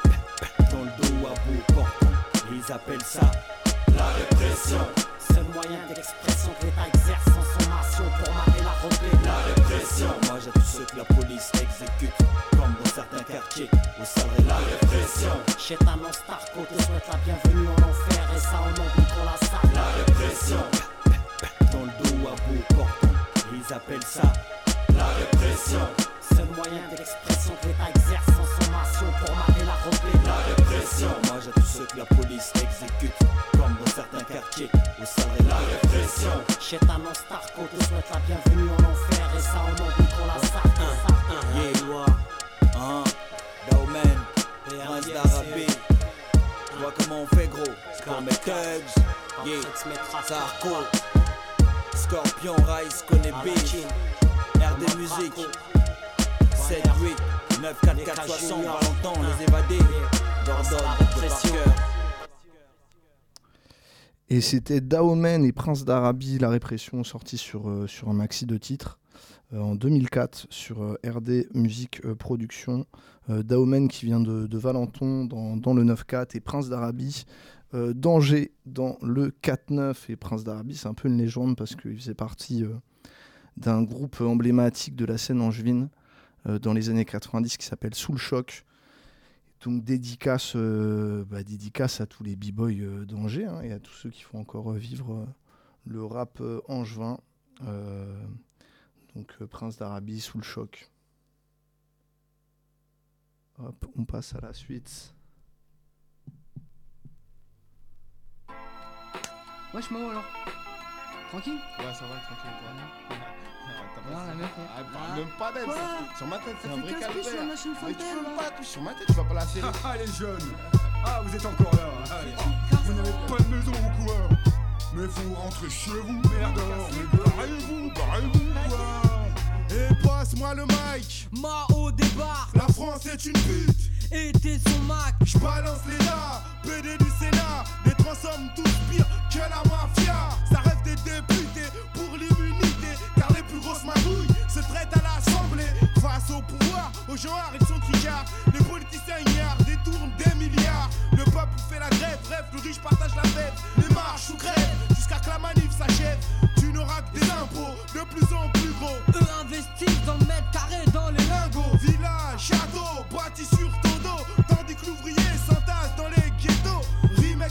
dans le dos à bout portant, ils appellent ça la répression. Seul moyen d'expression que l'État exerce en sommation pour mater la robée. La répression, moi j'ai tous ceux que la police exécute, comme dans certains quartiers où ça la répression. Chétanon Starco te souhaite la bienvenue en enfer et ça au nom de Nicolas Sarr. La répression, dans le dos à bout portant, ils appellent ça la répression. Seul moyen d'expression que l'État exerce en sommation pour mater la robée. La répression, moi j'ai tous ceux que la police exécute, comme dans certains quartiers où ça la répression. Chétanon Starco te souhaite la bienvenue en enfer et ça au nom de Nicolas Sarr. Yeah, loi, hein, Daomen, Prince d'Arabie. Tu vois comment on fait gros, comme mes thugs, yeah, Sarko, Scorpion, Rice, connaît Beach, R D Musique, sept huit neuf quatre quatre soixante, Valentin, les évadés, Gordon, le Parker. Et c'était Daomen et Prince d'Arabie, La Répression, sorti sur, euh, sur un maxi de titres euh, en deux mille quatre sur euh, R D Musique euh, Production. Euh, Daomen qui vient de, de Valenton dans, dans le neuf quatre et Prince d'Arabie euh, d'Angers dans le quatre neuf. Et Prince d'Arabie, c'est un peu une légende parce qu'il faisait partie euh, d'un groupe emblématique de la scène angevine euh, dans les années quatre-vingt-dix qui s'appelle Sous le Choc. Donc dédicace, euh, bah, dédicace à tous les b-boys euh, d'Angers hein, et à tous ceux qui font encore euh, vivre euh, le rap euh, angevin. Euh, donc euh, Prince d'Arabie, Sous le Choc. Hop, on passe à la suite. Wesh Mao alors. Tranquille? Ouais, ça va, tranquille, toi. Non, la meuf, ah, ah, même pas d'elle, sur ma tête, c'est un vrai calvaire. Sur la machine Mais tu fontaine, peux là. pas toucher sur ma tête, tu vas pas la serrer. Ah les jeunes. Ah vous êtes encore là. Allez. Vous n'avez pas de maison ou quoi? Mais faut rentrer chez vous, merde. Mais barrez-vous, barrez-vous quoi. Et passe-moi le mic. Mao débarque. La France est une pute. Et t'es son Mac. J'balance l'État, P D du Sénat. Les transforme tous pire que la mafia. Ça rêve des députés pour l'immunité. Car les plus grosses magouilles se traitent à l'Assemblée. Face au pouvoir, aux gens ils sont tricards. Les politiciens ignorent, détournent des milliards. Le peuple fait la grève, bref, le riche partage la fête. Les marches ou crèvent, jusqu'à que la manif s'achève. Tu n'auras que des impôts, de plus en plus gros. Eux investissent dans le mètre carré, dans les lingots. Village, château, bâti sur ton dos. Tandis que l'ouvrier s'entasse dans les ghettos. Rime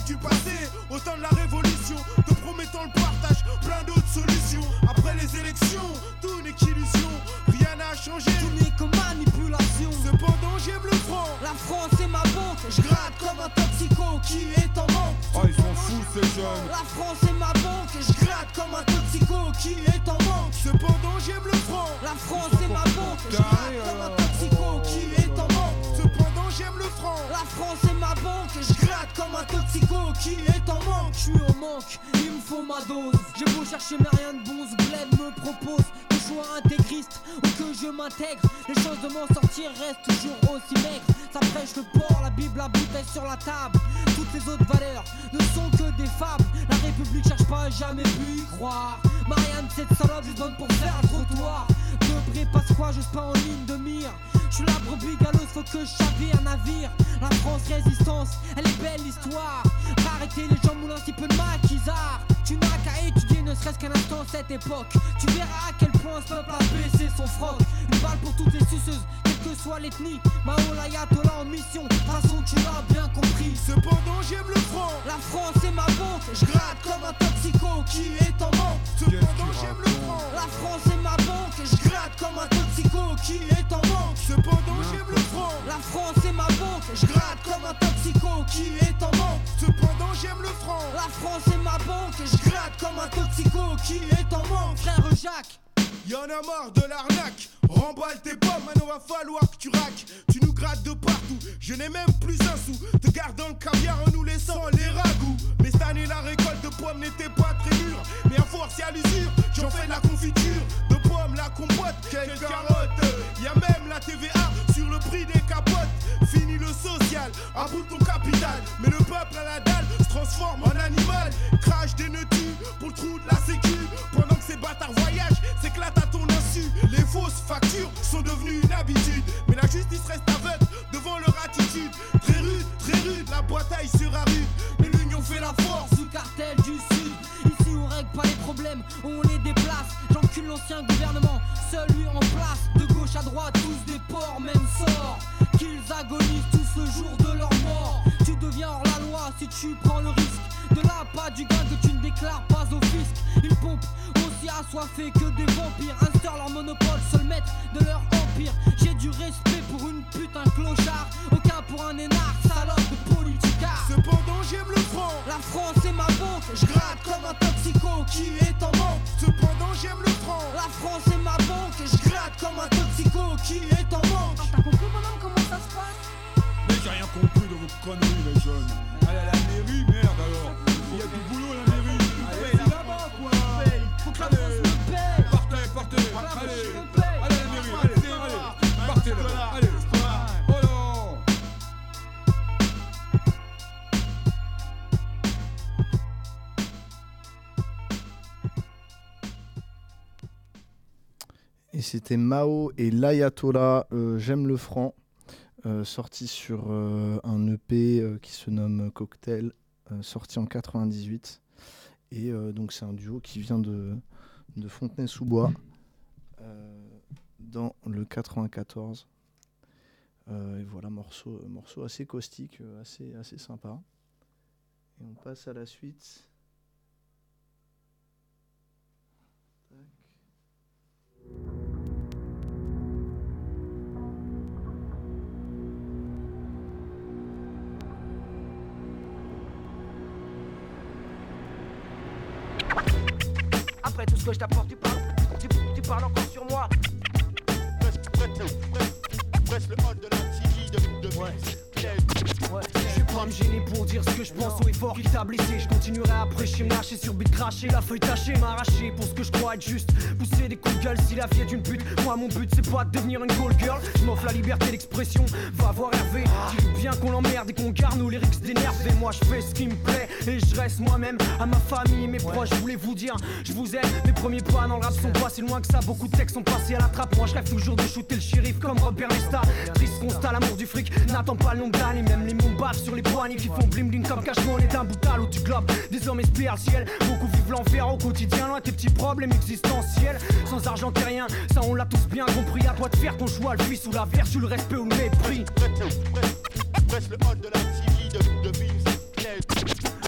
j'aime le franc. La France est ma banque, je gratte comme un toxico qui est en manque. Cependant j'aime le franc. La France est ma banque, je gratte comme un toxico qui est en manque. Je suis au manque, il me faut ma dose. J'ai beau chercher mais rien de bon, ce bled me propose que je sois intégriste ou que je m'intègre. Les chances de m'en sortir restent toujours aussi maigres. Ça prêche le port, la Bible, la bouteille sur la table. Toutes les autres valeurs ne sont que des fables. La République cherche pas, jamais pu y croire. Marianne, cette salope, je donne pour faire un trottoir. Debré, Pasqua, je suis pas en ligne de mire. Je suis la brebis galeuse, faut que je chavire un navire. La France résistance, elle est belle l'histoire. Arrêtez les gens moulins, si peu de maquisard. Tu n'as qu'à étudier ne serait-ce qu'un instant cette époque. Tu verras à quel point ce peuple a baissé son froc. Une balle pour toutes les suceuses, quelle que soit l'ethnie. Mao l'ayatollah en mission, de toute façon tu l'as bien compris. Cependant j'aime le franc. La France est ma banque, je gratte comme un toxico qui est en manque. Cependant j'aime le franc. La France est ma banque, je gratte comme un toxico qui est en manque. Cependant j'aime le franc. La France est ma banque, je gratte comme un toxico qui est en manque. Cependant j'aime le franc. La France est ma banque, je gratte comme un toxico qui est en manque. Frère Jacques, y'en a marre de l'arnaque. Remballe tes pommes, maintenant va falloir que tu raques. Tu nous grattes de partout, je n'ai même plus un sou. Te gardant le caviar en nous laissant les ragoûts. Mais cette année la récolte de pommes n'était pas très dure. Mais à force et à l'usure, j'en fais de la confiture. De pommes, la compote, quelques carottes. Y'a même la T V A sur le prix des capotes. Fini le social, à bout de ton capital. Mais le peuple à la dalle se transforme en animal. Crache des nœuds pour le trou de la sécu. Pendant que ces bâtards voyagent, s'éclatent à ton insu. Les fausses factures sont devenues une habitude. Mais la justice reste aveugle devant leur attitude. Très rude, très rude, la bataille sera rude. Mais l'union fait la force. du cartel du Sud. Ici on règle pas les problèmes, on les déplace. J'encule l'ancien gouvernement, celui en place. De gauche à droite, tous des porcs, même sort. Qu'ils agonisent tous le jour de leur mort. Tu deviens hors la loi si tu prends le risque. De là, pas du gain que tu ne déclares pas au fisc. Ils pompent aussi assoiffés que des vampires. Instaurent leur monopole, seul maître de leur empire. J'ai du respect pour une pute, un clochard. Aucun pour un énarque, salope de politicard. Cependant j'aime le franc. La France est ma banque, je gratte comme un toxico qui est en manque. Cependant j'aime le franc. La France est ma banque, je gratte comme un toxico qui est en manque. T'as compris madame comment ça se passe? Mais j'ai rien compris de vos conneries les jeunes. Allez à la mairie, merde alors. Il y a du boulot à la mairie. Allez, c'est là-bas quoi. Faut que la France me paye. Partez, partez. Allez, allez à la mairie, allez, allez. Partez là, allez. Oh non. Et c'était Mao et l'Ayatollah, euh, J'aime le franc, euh, sorti sur euh, un E P euh, qui se nomme Cocktail, euh, sorti en quatre-vingt-dix-huit. Et euh, donc c'est un duo qui vient de, de Fontenay-sous-Bois, euh, dans le quatre-vingt-quatorze. Euh, et voilà, morceau, morceau assez caustique, euh, assez, assez sympa. Et on passe à la suite. Après tout ce que je t'apporte, tu parles, tu, tu parles encore sur moi. Presse, presse, presse, presse le hall de la T V de, de ouais. Ouais. Je vais pas me gêner pour dire ce que je pense au effort qui t'a blessé. Je continuerai à prêcher, me lâcher sur but cracher, la feuille tachée, m'arracher pour ce que je crois être juste. Pousser des coups de gueule si la vie est une pute. Moi mon but c'est pas de devenir une goal girl. Je m'offre la liberté d'expression, va voir Hervé. Dis bien qu'on l'emmerde et qu'on garde nos lyrics d'énerver. Moi je fais ce qui me plaît et je reste moi-même. À ma famille et mes proches, je voulais vous dire, je vous aime. Mes premiers pas dans le rap sont pas si loin que ça. Beaucoup de textes sont passés à la trappe. Moi je rêve toujours de shooter le shérif comme Robert Nesta. Triste constat, l'amour du fric n'attend pas le nombre d'années. Même les mots bavent sur les poignets qui font bling bling comme cache-monnaie d'un bout à l'autre du globe. Des hommes espèrent le ciel, beaucoup vivent l'enfer au quotidien, loin tes petits problèmes existentiels. Sans argent t'es rien, ça on l'a tous bien compris. À toi de faire ton choix, le fils ou la vertu, le respect ou le mépris. Presse le hall de la T V de, de Vince.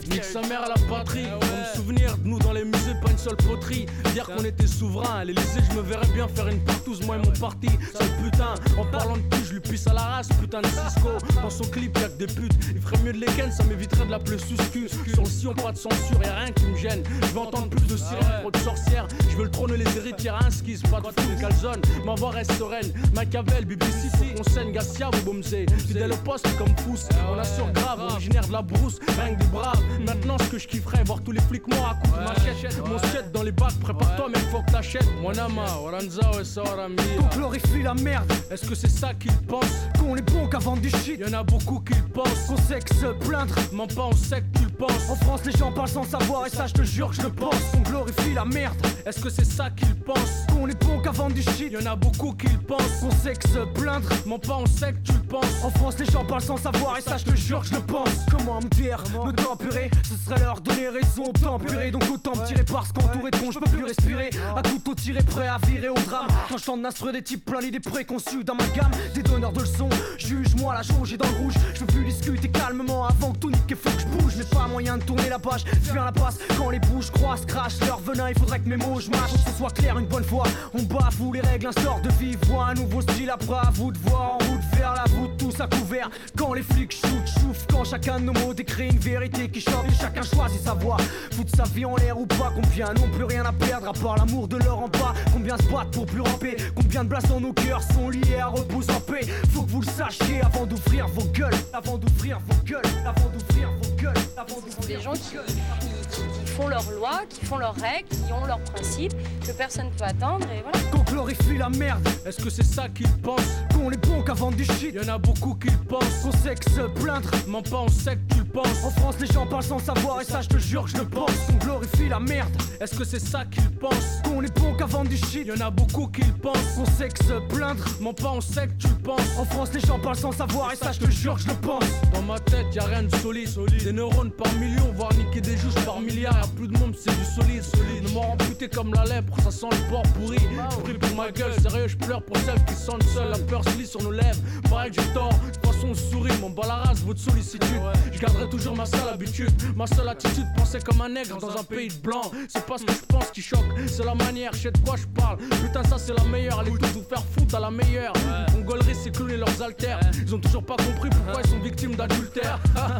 Nique sa mère à la patrie. Pour me souvenir de nous dans les musées, pas une seule poterie. Dire qu'on était souverain, à l'Elysée, je me verrais bien faire une partouze, moi et mon parti. Sale putain, en parlant de cul, je lui pisse à la race, putain de Cisco. Dans son clip, y'a que des putes. Il ferait mieux de les ken, ça m'éviterait de l'appeler Suscu. Sur le sillon, pas de censure, y'a rien qui me gêne. Je veux entendre plus de sirènes, trop de sorcières. Je veux le trône les héritières, un skis, pas de fou, calzone. Ma voix reste sereine. Machiavel, B B C, on scène, Gassia ou Bomzé. Fidèle au poste comme pouce. On assure grave, originaire de la brousse, rien que des braves. Maintenant, ce que je kifferais, voir tous les flics morts à coups de machette. Mon skate dans les bacs, prépare-toi, mec, faut que t'achètes. Wanama, Waranza, Wessawarami. Qu'on glorifie la merde. Est-ce que c'est ça qu'ils pensent? Qu'on est bon qu'à vendre du shit. Y'en a beaucoup qui le pensent. Qu'on sait que se plaindre. Mens pas, on sait que tu le penses. En France, les gens parlent sans savoir, et ça, je te jure que je le pense. Qu'on glorifie la merde. Est-ce que c'est ça qu'ils pensent? Qu'on est bon qu'à vendre du shit. Y'en a beaucoup qui le pensent. Qu'on sait que se plaindre. Mens pas, on sait que tu le penses. En France, les gens parlent sans savoir, et ça, je te jure que je le pense. Comment me taire, me tempurer, ce serait leur donner raison, tempérer. Donc autant me tirer parce qu'entouré de cons, je peux plus respirer. À couteau tiré, prêt à virer au drame. Quand je tente d'instruire des types plein d'idées préconçues dans ma gamme, des donneurs de leçons. Juge-moi la jauge et dans le rouge. Je veux plus discuter calmement avant que tout nique et faut que je bouge. Mais pas moyen de tourner la page, faire la passe. Quand les bouches croisent, crash leur venin, il faudrait que mes mots je mâche. Que ce soit clair une bonne fois, on bafoue les règles, un sort de vive voix. Un nouveau style après à vous de voir, en route vers la voûte, tous à couvert. Quand les flics shootent, chouffe, quand chacun de nos mots décrit une vérité qui choque et chacun choisit sa voix. Foutre sa vie en l'air ou pas, combien n'ont plus rien à perdre à part l'amour de leur emploi. Combien se battent pour plus ramper, combien de places dans nos cœurs sont liées à repose en paix. Faut que vous le sachiez avant d'ouvrir vos gueules, avant d'ouvrir vos gueules, avant d'ouvrir vos gueules, avant d'ouvrir des gens qui, qui, qui font leurs lois, qui font leurs règles, qui ont leurs principes, que personne ne peut atteindre et voilà. Qu'on glorifie la merde. Est-ce que c'est ça qu'ils pensent? Qu'on est bon qu'à vendre du shit. Y'en a beaucoup qui le pensent. Qu'on sait que se plaindre. Mens pas, on sait que tu le penses. En France, les gens parlent sans savoir, et ça, je te jure que je le pense. Qu'on glorifie la merde. Est-ce que c'est ça qu'ils pensent? Qu'on est bon qu'à vendre du shit. Y'en a beaucoup qui le pensent. Qu'on sait que se plaindre. Mens pas, on sait que tu le penses. En France, les gens parlent sans savoir, et ça, je te jure que je le pense. Dans ma tête, y'a rien de solide. Des neurones par millions, voire niquer des juges par milliards. Y'a plus de monde, c'est du solide. Ne m'en amputé comme la lèpre, ça sent le porc pourri. Je prie pour ma gueule, sérieux, je pleure pour celles qui sentent seules. La peur se lit sur nos lèvres, pareil que j'ai tort. De toute façon, on sourit, m'en bat la race, votre sollicitude. Je garderai toujours ma seule habitude, ma seule attitude. Penser comme un nègre dans un pays de blanc. C'est pas ce que je pense qui choque, c'est la manière, je sais de quoi je parle. Putain, ça c'est la meilleure, allez tous vous faire foutre à la meilleure. Mongolerie, c'est clouer leurs haltères. Ils ont toujours pas compris pourquoi ils sont victimes d'adultère.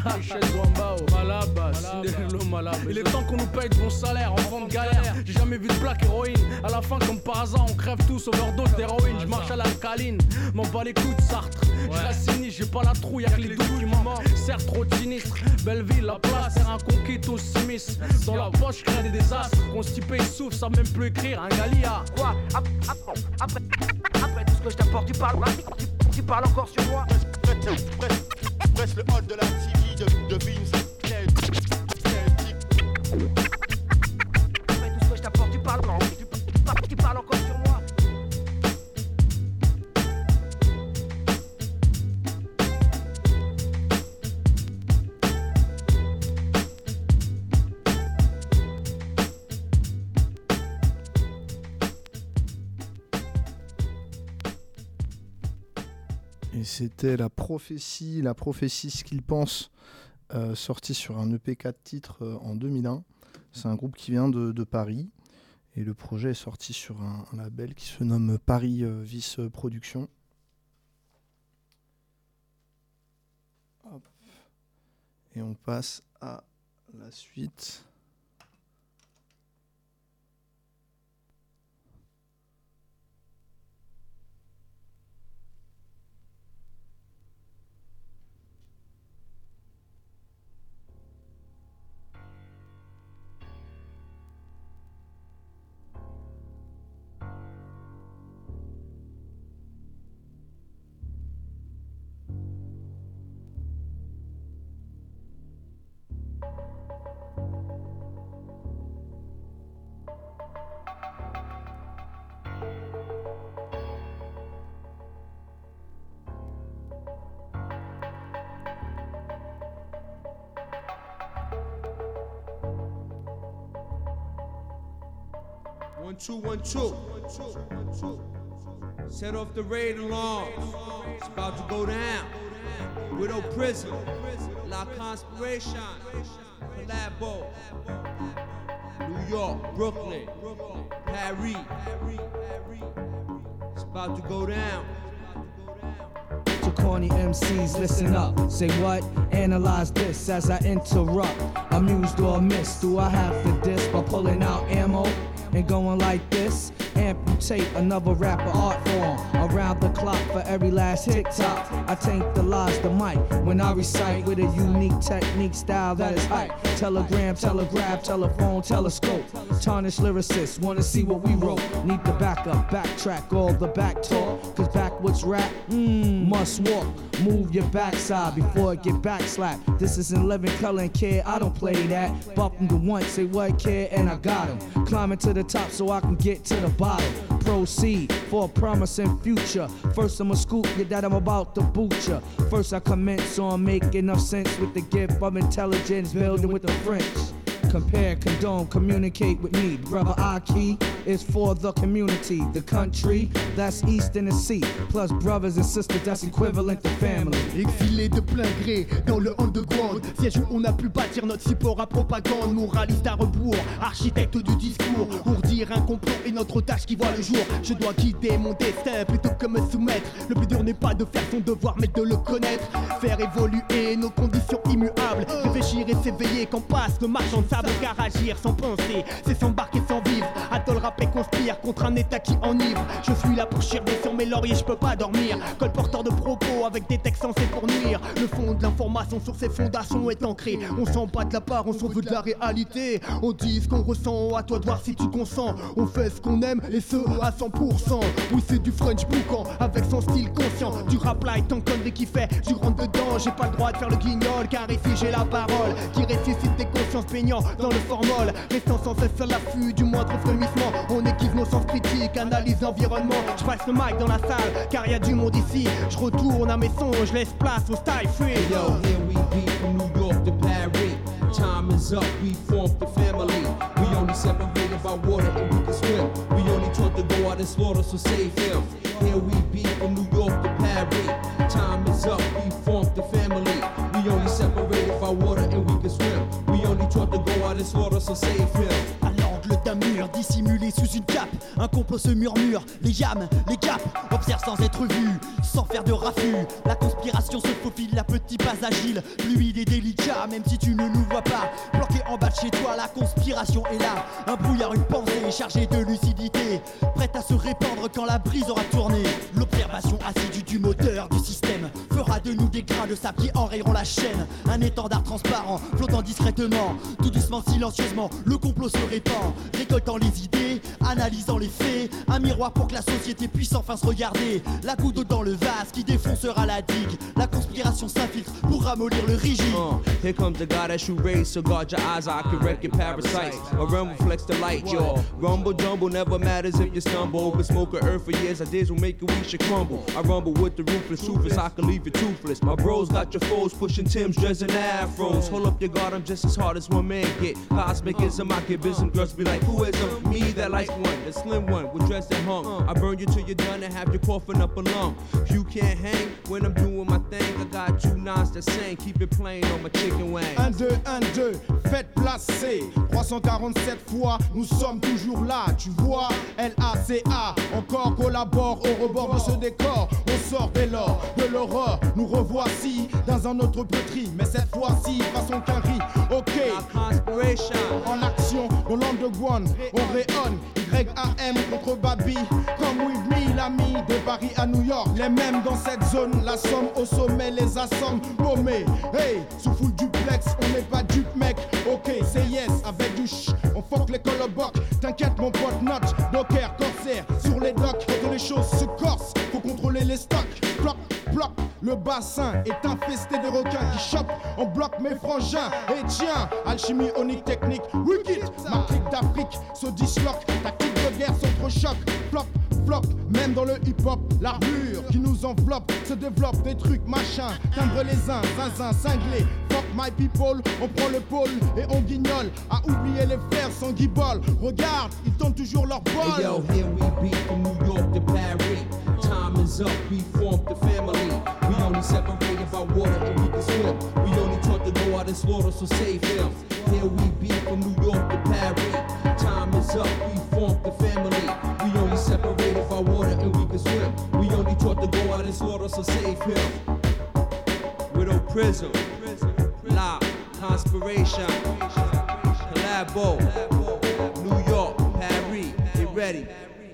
Il est temps qu'on nous paye de bons salaires, enfants de galère. J'ai jamais vu de black héroïne. À la fin, comme par hasard, on crève tous overdose d'héroïne. Je marche à l'alcaline, m'en bats les coups de Sartre. Je reste sinistre, j'ai pas la trouille, y'a que les doutes qui m'en manquent. Certes, trop de sinistre. Belleville, la place, terrain conquis, tous simistres. Dans la poche, crée des désastres. Constipé, il souffle, ça même plus écrire. Un galia. Quoi? Après, après, après tout ce que je t'apporte, tu parles, tu, tu parles encore sur moi. Presse le hall de la T V de, de Vince. Après tout ce que je t'apporte, tu parles, tu, tu, tu parles encore sur moi. Et c'était la prophétie, la prophétie ce qu'il pense, euh, sorti sur un E P quatre titres euh, en deux mille un. C'est un groupe qui vient de, de Paris et le projet est sorti sur un, un label qui se nomme Paris euh, Vice Production. Hop. Et on passe à la suite. One, two, one, two. Set off the raid alarms. It's about to go down. Widow Prison, La Conspiration, Collabo, New York, Brooklyn, Paris. It's about to go down. To corny M Cs, listen up. Say what? Analyze this as I interrupt. Amused or missed? Do I have to diss by pulling out ammo and going like this? Amputate another rapper art form around the clock for every last TikTok. I taint the lies, the mic when I recite with a unique technique style that is hype. Telegram, telegraph, telephone, telescope. Tarnished lyricists wanna see what we wrote. Need to back up, backtrack all the back talk. Cause backwards rap, mmm, must walk. Move your backside before it get backslapped. This is in living color and kid, I don't play that. Bump him to one, say what kid, and I got him. Climbing to the top so I can get to the bottom. Proceed for a promising future. First I'ma scoop you that I'm about to boot ya. First I commence on making enough sense with the gift of intelligence, building with the French. Compare, condone, communicate with me. Brother Aki is for the community, the country, that's east in the sea. Plus brothers and sisters, that's equivalent to family. Exilé de plein gré dans le underground, siège où on a pu bâtir notre support à propagande. Moraliste à rebours, architecte du discours, ourdir un complot est notre tâche qui voit le jour. Je dois guider mon destin plutôt que me soumettre. Le plus dur n'est pas de faire son devoir mais de le connaître. Faire évoluer nos conditions immuables. Réfléchir et s'éveiller quand passe le marchand de sable. Car agir sans penser, c'est s'embarquer sans vivre. Atoll rap et conspire contre un état qui enivre. Je suis là pour chirder sur mes lauriers, je peux pas dormir. Colporteur de propos avec des textes censés pour nuire. Le fond de l'information sur ses fondations est ancré. On s'en bat de la part, on s'en veut de la réalité. On dit ce qu'on ressent, à toi de voir si tu consens. On fait ce qu'on aime et ce à cent pour cent. Oui c'est du French boucan avec son style conscient. Du rap light en connerie qui fait, je rentre dedans. J'ai pas le droit de faire le guignol car ici j'ai la parole qui ressuscite des consciences baignant dans le formol, restant sans cesse à l'affût du moindre frémissement. On aiguise nos sens critiques, analyse l'environnement. Je passe le mic dans la salle, car y a du monde ici. Je retourne à mes sons, je laisse place au style free. Hey yo, here we be from New York to Paris. Time is up, we formed the family. We only separated by water and we can swim. We only taught to go out and slaughter, so save him. Here we be from New York to Paris. Time is up, we formed the family. We only separated by water and we can swim. We only taught to go out and slaughter, so save him. À l'angle d'un mur, dissimulé sous une cape, un complot se murmure, les yams, les caps, observent sans être vus, sans faire de raffut. La conspiration se faufile à petits pas agiles, fluide et délicat, même si tu ne nous vois pas. Bloqué en bas de chez toi, la conspiration est là. Un brouillard, une pensée chargée de lucidité, prête à se répandre quand la brise aura tourné. L'observation assidue du moteur du système fera de nous des grains de sable qui enrayeront la chaîne. Un étendard transparent, flottant discrètement, tout doucement, silencieusement, le complot se répand. Récoltant les idées, analysant les faits, un miroir pour que la société puisse enfin se regarder. La goutte d'eau dans le vase qui défoncera la digue. La conspiration s'infiltre pour ramollir le rigide. Uh, here comes the guy that shoot rays, so guard your eyes, I can wreck your parasites. A realm reflects the light, yo. Rumble jumble never matters if you stumble. Been smoking earth for years, ideas will make it, we should crumble. I rumble with the ruthless, ruthless, I can leave you toothless. My bros got your foes pushing Tim's, dreads and afros. Hold up your guard, I'm just as hard as one man get. Cosmicism, I get busy, girls be like, who is him? Me, that light one, the slim one, with dress and hung. I burn you till you're done and have you coughing up a lung. You can't hang when I'm doing my thing. I got two nines that sing, keep it playing on my chicken wing. un, deux, un, deux, faites placer. trois cent quarante-sept fois, nous sommes toujours là. Tu vois, L A C A, encore collabore au rebord de ce décor. On sort dès lors de l'horreur, nous revoici dans un autre petit, mais cette fois-ci, façon qu'un riz. Ok, en action dans l'underground, on rayonne. Y A M contre Babi, comme with me, l'ami de Paris à New York. Les mêmes dans cette zone, la somme au sommet, les assomme paumés. Hey, sous full duplex, on n'est pas dupe mec. Ok, c'est yes, avec du ch, on fuck les colobocs. T'inquiète mon pote, notch, docker, corsaire. Sur les docks, quand les choses se corsent, faut contrôler les stocks. Bloc, bloc, le bassin est infesté de requins qui chopent. On bloque mes frangins, et tiens, alchimie, onique, technique, wicked. Ma clique d'Afrique se disloque, tactique de guerre s'entrechoque. Flop, flop, même dans le hip-hop, l'armure qui nous enveloppe se développe des trucs machin. Timbre les uns, zinzin, cinglé. Fuck my people, on prend le pôle et on guignole. À oublier les frères sans guibole. Regarde, ils tombent toujours leur bol. Hey yo, here we be from New York to Paris. is up, we formed the family. We only separated by water and we can swim. We only taught to go out and slaughter, so save him. Here we be from New York to Paris. Time is up, we formed the family. We only separated by water and we can swim. We only taught to go out and slaughter, so save him. Widow Prism, La Conspiration, Collabo, New York, Paris, get ready.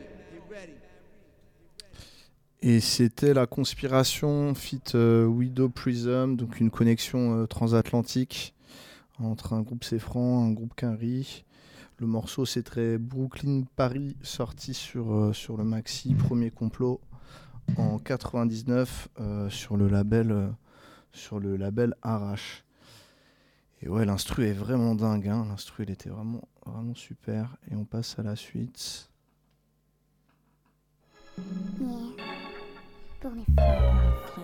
Et c'était La Conspiration fit euh, Widow Prism, donc une connexion euh, transatlantique entre un groupe Cefran, un groupe Quinry. Le morceau c'est très Brooklyn Paris, sorti sur, euh, sur le maxi Premier Complot en quatre-vingt-dix-neuf euh, sur le label euh, sur le label Arrache. Et ouais, l'instru est vraiment dingue, hein. L'instru il était vraiment, vraiment super. Et on passe à la suite. Yeah. Pour les frères.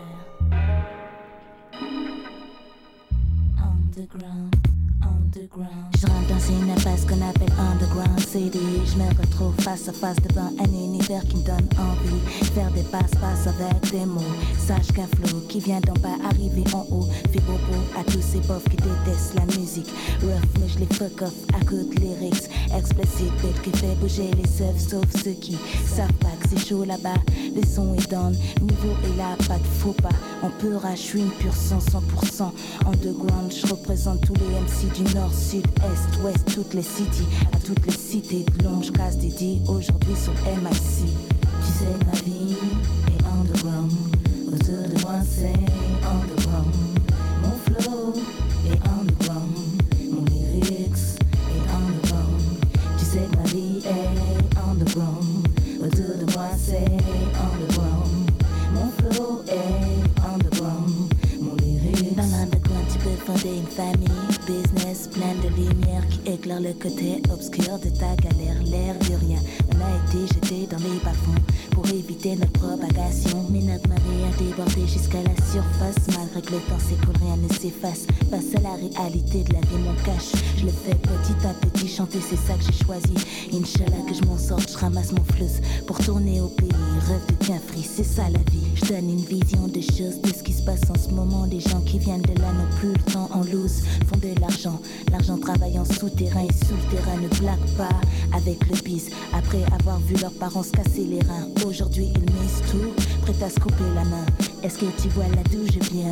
Underground, underground. Je rentre dans une impasse qu'on appelle Underground City. Je me retrouve face à face devant un univers qui me donne envie. Faire des passe-passe avec des mots. Sache qu'un flow qui vient d'en bas arriver en haut. Fait bobo à tous ces bofs qui détestent la musique. Rough, mais je les fuck off à coups de lyrics. Explicit beat qui fait bouger les œufs, sauf ceux qui savent pas que c'est chaud là-bas. Le son est down, niveau est là, pas de faux pas. En peur, je suis une pure cent, cent pour cent. Underground, je représente tous les M C du nord, sud, est, ouest, toutes les cités. À toutes les cités de l'ombre, je casse des dits aujourd'hui sur M I C. Tu sais, ma vie est underground. Autour de moi, c'est underground. Mon flow est underground. Mon lyrics est underground. Tu sais, ma vie est underground. Autour de moi, c'est underground. Mon flow est underground. Mon lyrics. Dans l'underground, tu peux fonder une famille. Business plein de lumière qui éclaire le côté obscur de ta galère. L'air de rien, on a été jeté dans les bas-fonds pour éviter notre propagation. Mais notre marée a débordé jusqu'à la surface. Malgré que le temps s'écoule, rien ne s'efface. Face à la réalité de la vie, mon cash, je le fais petit à petit. Chanter, c'est ça que j'ai choisi. Inch'Allah que je m'en sorte, je ramasse mon flux pour tourner au pays. Rêve de bien free, c'est ça la vie. Je donne une vision des choses, de ce qui se passe en ce moment. Des gens qui viennent de là n'ont plus le temps en loose. Font de l'argent, l'argent travaille en souterrain. Et sous le terrain ne blague pas avec le bis. Après avoir vu leurs parents se casser les reins, aujourd'hui ils misent tout, prêts à se couper la main. Est-ce que tu vois là d'où je viens?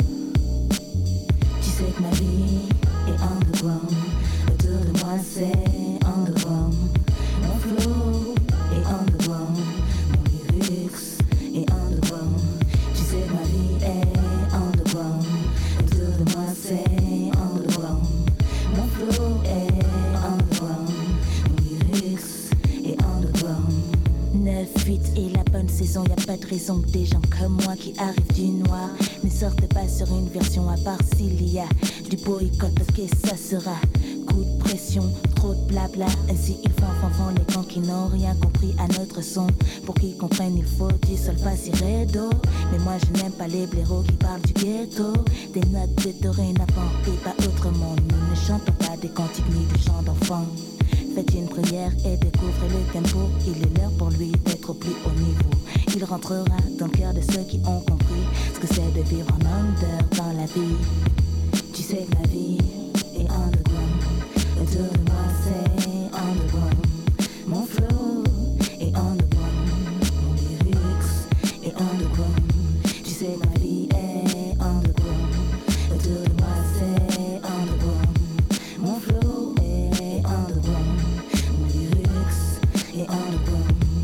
Tu sais que ma vie est underground. Autour de moi c'est underground. Mon flow est underground. Mon lyrics est underground. Tu sais que ma vie est underground. Autour de moi c'est underground. Mon flow est underground. Mon lyrics est underground. neuf huit et la bonne saison, y'a pas de raison que des gens comme moi qui arrivent du noir ne sortent pas sur une version, à part s'il y a du boycott, parce que ça sera coup de pression, trop de blabla. Ainsi ils font fanfan les gens qui n'ont rien compris à notre son. Pour qu'ils comprennent il faut du solfège et do. Mais moi je n'aime pas les blaireaux qui parlent du ghetto. Des notes de dorénavant et pas autrement. Nous ne chantons pas des cantiques ni des chants d'enfants. Faites une prière et découvrez le tempo. Il est l'heure pour lui d'être au plus haut niveau. Il rentrera dans le cœur de ceux qui ont compris ce que c'est de vivre en under dans la vie. Tu sais que ma vie est underground. Autour de moi c'est underground. Mon flow est underground. Mon lyrics est underground. Tu sais que ma vie est underground. Autour de moi c'est underground. Mon flow est underground. Mon lyrics est underground.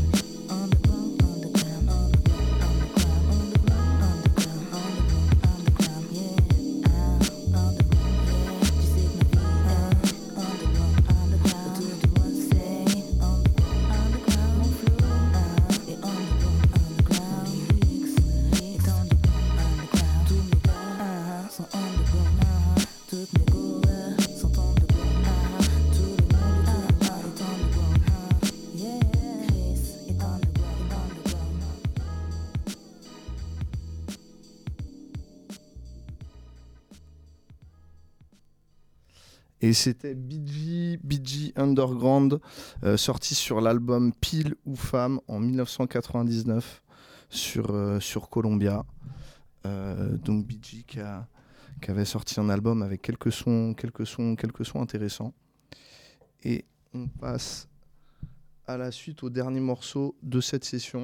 Et c'était B G, B G Underground, euh, sorti sur l'album Pile ou Femme en mille neuf cent quatre-vingt-dix-neuf sur, euh, sur Columbia. Euh, donc B G qui, a, qui avait sorti un album avec quelques sons, quelques sons, quelques sons intéressants. Et on passe à la suite au dernier morceau de cette session.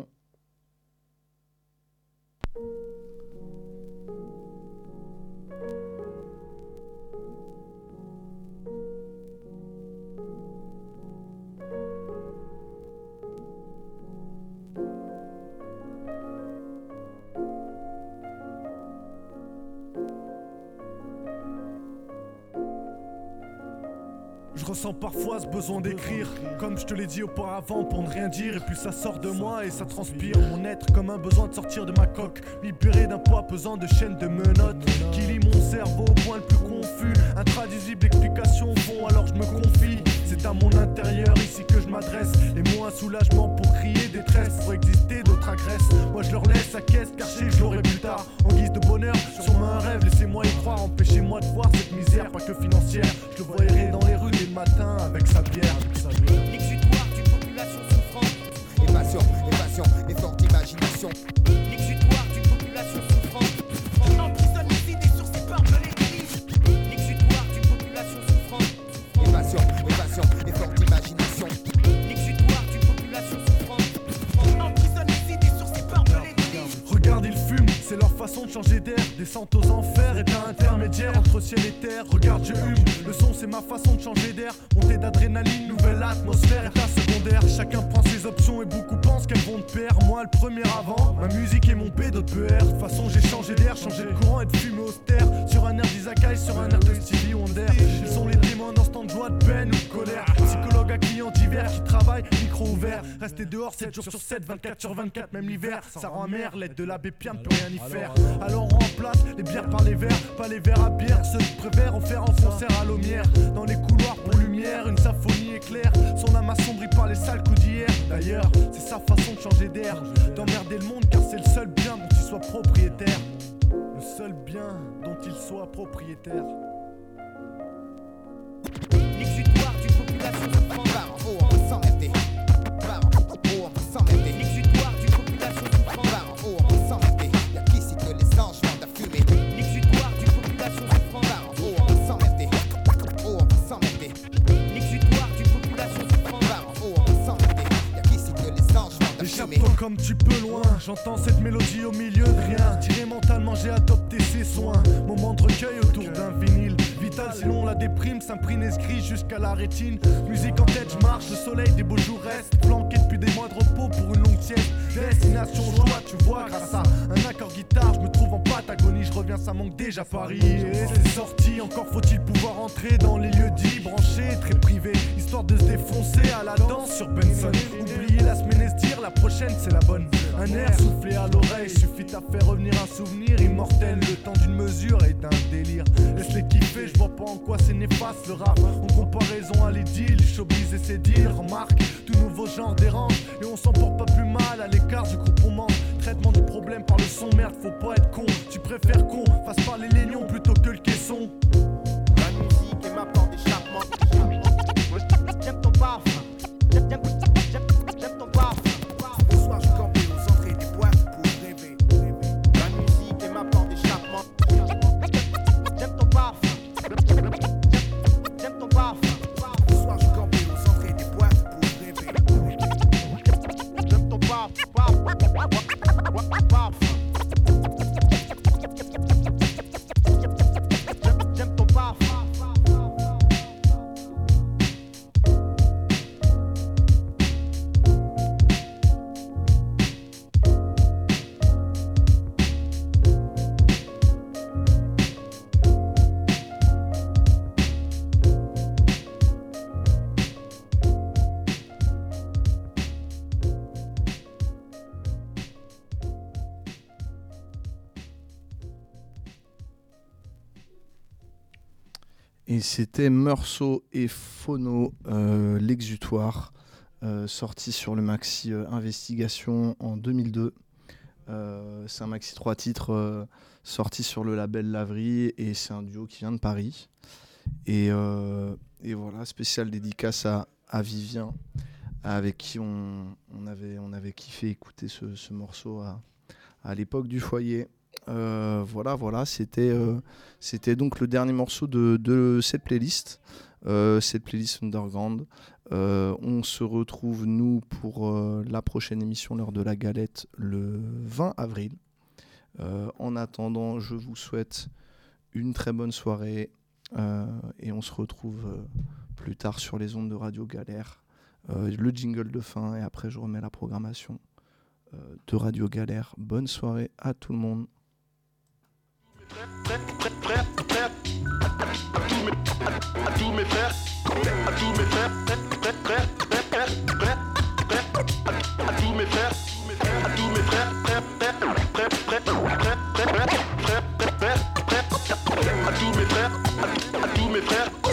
Je ressens parfois ce besoin d'écrire, comme je te l'ai dit auparavant, pour ne rien dire. Et puis ça sort de moi et ça transpire mon être, comme un besoin de sortir de ma coque, libéré d'un poids pesant de chaînes de menottes qui lie mon cerveau au point le plus confus. Intraduisible explication au fond, alors je me confie. C'est à mon intérieur ici que je m'adresse. Les mots un soulagement pour crier détresse. Pour exister d'autres agressent. Moi je leur laisse la caisse car je sais que je l'aurai plus tard. En guise de bonheur, sûrement un rêve, laissez-moi y croire. Empêchez-moi de voir cette misère, pas que financière. Je le vois errer dans les rues dès le matin avec sa bière. L'exutoire d'une population souffrante. Évasion, évasion, effort d'imagination. L'exutoire d'une population souffrante. Emprisonne les idées sur ses portes de l'église. L'exutoire d'une population souffrante. Évasion, évasion, effort d'imagination. L'exutoire d'une population souffrante. Emprisonne les idées sur ses portes de l'église. Regarde, ils fument, c'est leur façon de changer d'air. Descente aux enfers, état intermédiaire entre ciel et terre. Regarde, je hume, le son c'est ma façon de changer d'air. Montée d'adrénaline, nouvelle atmosphère, état secondaire. Chacun prend ses options et beaucoup pensent qu'elles vont de pair. Moi le premier avant, ma musique et mon P d'autres P R. De toute façon j'ai changé d'air, changé de courant et de fumée austère. Sur un air d'Isakai, sur un air de Stevie Wonder. Ils sont les témoins d'instants de joie, de peine ou de colère. Psychologue à clients divers qui travaillent, micro ouvert. Rester dehors sept jours sur sept, vingt-quatre sur vingt-quatre, même l'hiver. Ça rend amer, l'aide de l'abbé Pierre ne peut rien y faire. Alors on remplace les bières par les verres, pas les verres à bière. Ceux qui préfèrent en faire en concert à l'aumière. Dans les couloirs pour lumière, une symphonie éclaire. Son âme assombrie par les sales coups d'hier. D'ailleurs, c'est sa façon de changer d'air, d'emmerder le monde car c'est le seul bien dont il soit propriétaire. Le seul bien dont il soit propriétaire. L'exutoire d'une population souffrante. Oh, on va s'emmerder. Oh, on va s'emmerder. L'exutoire d'une population souffrante. Oh, on va s'emmerder. Y'a qu'ici que les anges vendent à fumer. L'exutoire d'une population souffrante. Oh, on va s'emmerder. Oh, on va s'emmerder. L'exutoire d'une population souffrante. Oh, on va s'emmerder. Y'a qu'ici que les anges vendent à fumer. Échappe-toi comme tu peux loin. J'entends cette mélodie au milieu de rien. Tiré mentalement, j'ai adopté ses soins. Moment de recueil autour d'un vinyle. Vital, sinon la déprime s'imprime et se grise jusqu'à la rétine. Musique en tête, je marche, le soleil des beaux jours reste. Planqué depuis des mois de repos pour une longue sieste. Destination joie, tu vois, grâce à un accord guitare, je me trouve en Patagonie. Je reviens, ça manque déjà Paris. Et c'est sorti, encore faut-il pouvoir entrer dans les lieux dits, branchés, très privés. Histoire de se défoncer à la danse sur Benson. Oubliez la semaine et se dire, la prochaine c'est la bonne. Un air soufflé à l'oreille, suffit à faire revenir un souvenir immortel. Le temps d'une mesure est un délire. Laisse-les kiffer, je vois pas en quoi c'est néfaste le rap. En comparaison à l'idylle, showbiz et ses deals. Remarque, tout nouveau genre dérange. Et on s'en porte pas plus mal à l'écart du groupe on manque. Traitement du problème par le son, merde, faut pas être con. Tu préfères qu'on fasse parler les lions plutôt que le caisson. La musique est ma porte d'échappement. J'aime ton parfum. J'aime, j'aime, j'aime, j'aime ton parfum. Ce soir je campe aux entrées des boîtes pour rêver. La musique est ma porte d'échappement. J'aime ton parfum. J'aime ton parfum. Ce soir je campe aux entrées des boîtes pour rêver. J'aime ton parfum. Parfum. J'aime ton parfum. Et c'était Meursault et Phono, euh, l'exutoire, euh, sorti sur le maxi euh, Investigation en deux mille deux. Euh, c'est un maxi trois titres euh, sorti sur le label Laverie et c'est un duo qui vient de Paris. Et, euh, et voilà, spécial dédicace à, à Vivien, avec qui on, on, avait, on avait kiffé écouter ce, ce morceau à, à l'époque du foyer. Euh, voilà, voilà, c'était, euh, c'était donc le dernier morceau de, de cette playlist, euh, cette playlist Underground. Euh, on se retrouve, nous, pour euh, la prochaine émission, l'heure de la galette, le vingt avril. Euh, en attendant, je vous souhaite une très bonne soirée euh, et on se retrouve euh, plus tard sur les ondes de Radio Galère. Euh, le jingle de fin et après je remets la programmation euh, de Radio Galère. Bonne soirée à tout le monde. À tous mes frères, à tous mes frères, prêt, prêt, prêt, prêt, prêt, prêt, à tous mes frères, à tous mes frères, prêt, prêt, prêt, prêt, prêt, prêt, prêt, prêt, prêt, prêt, à tous mes frères, à tous mes frères.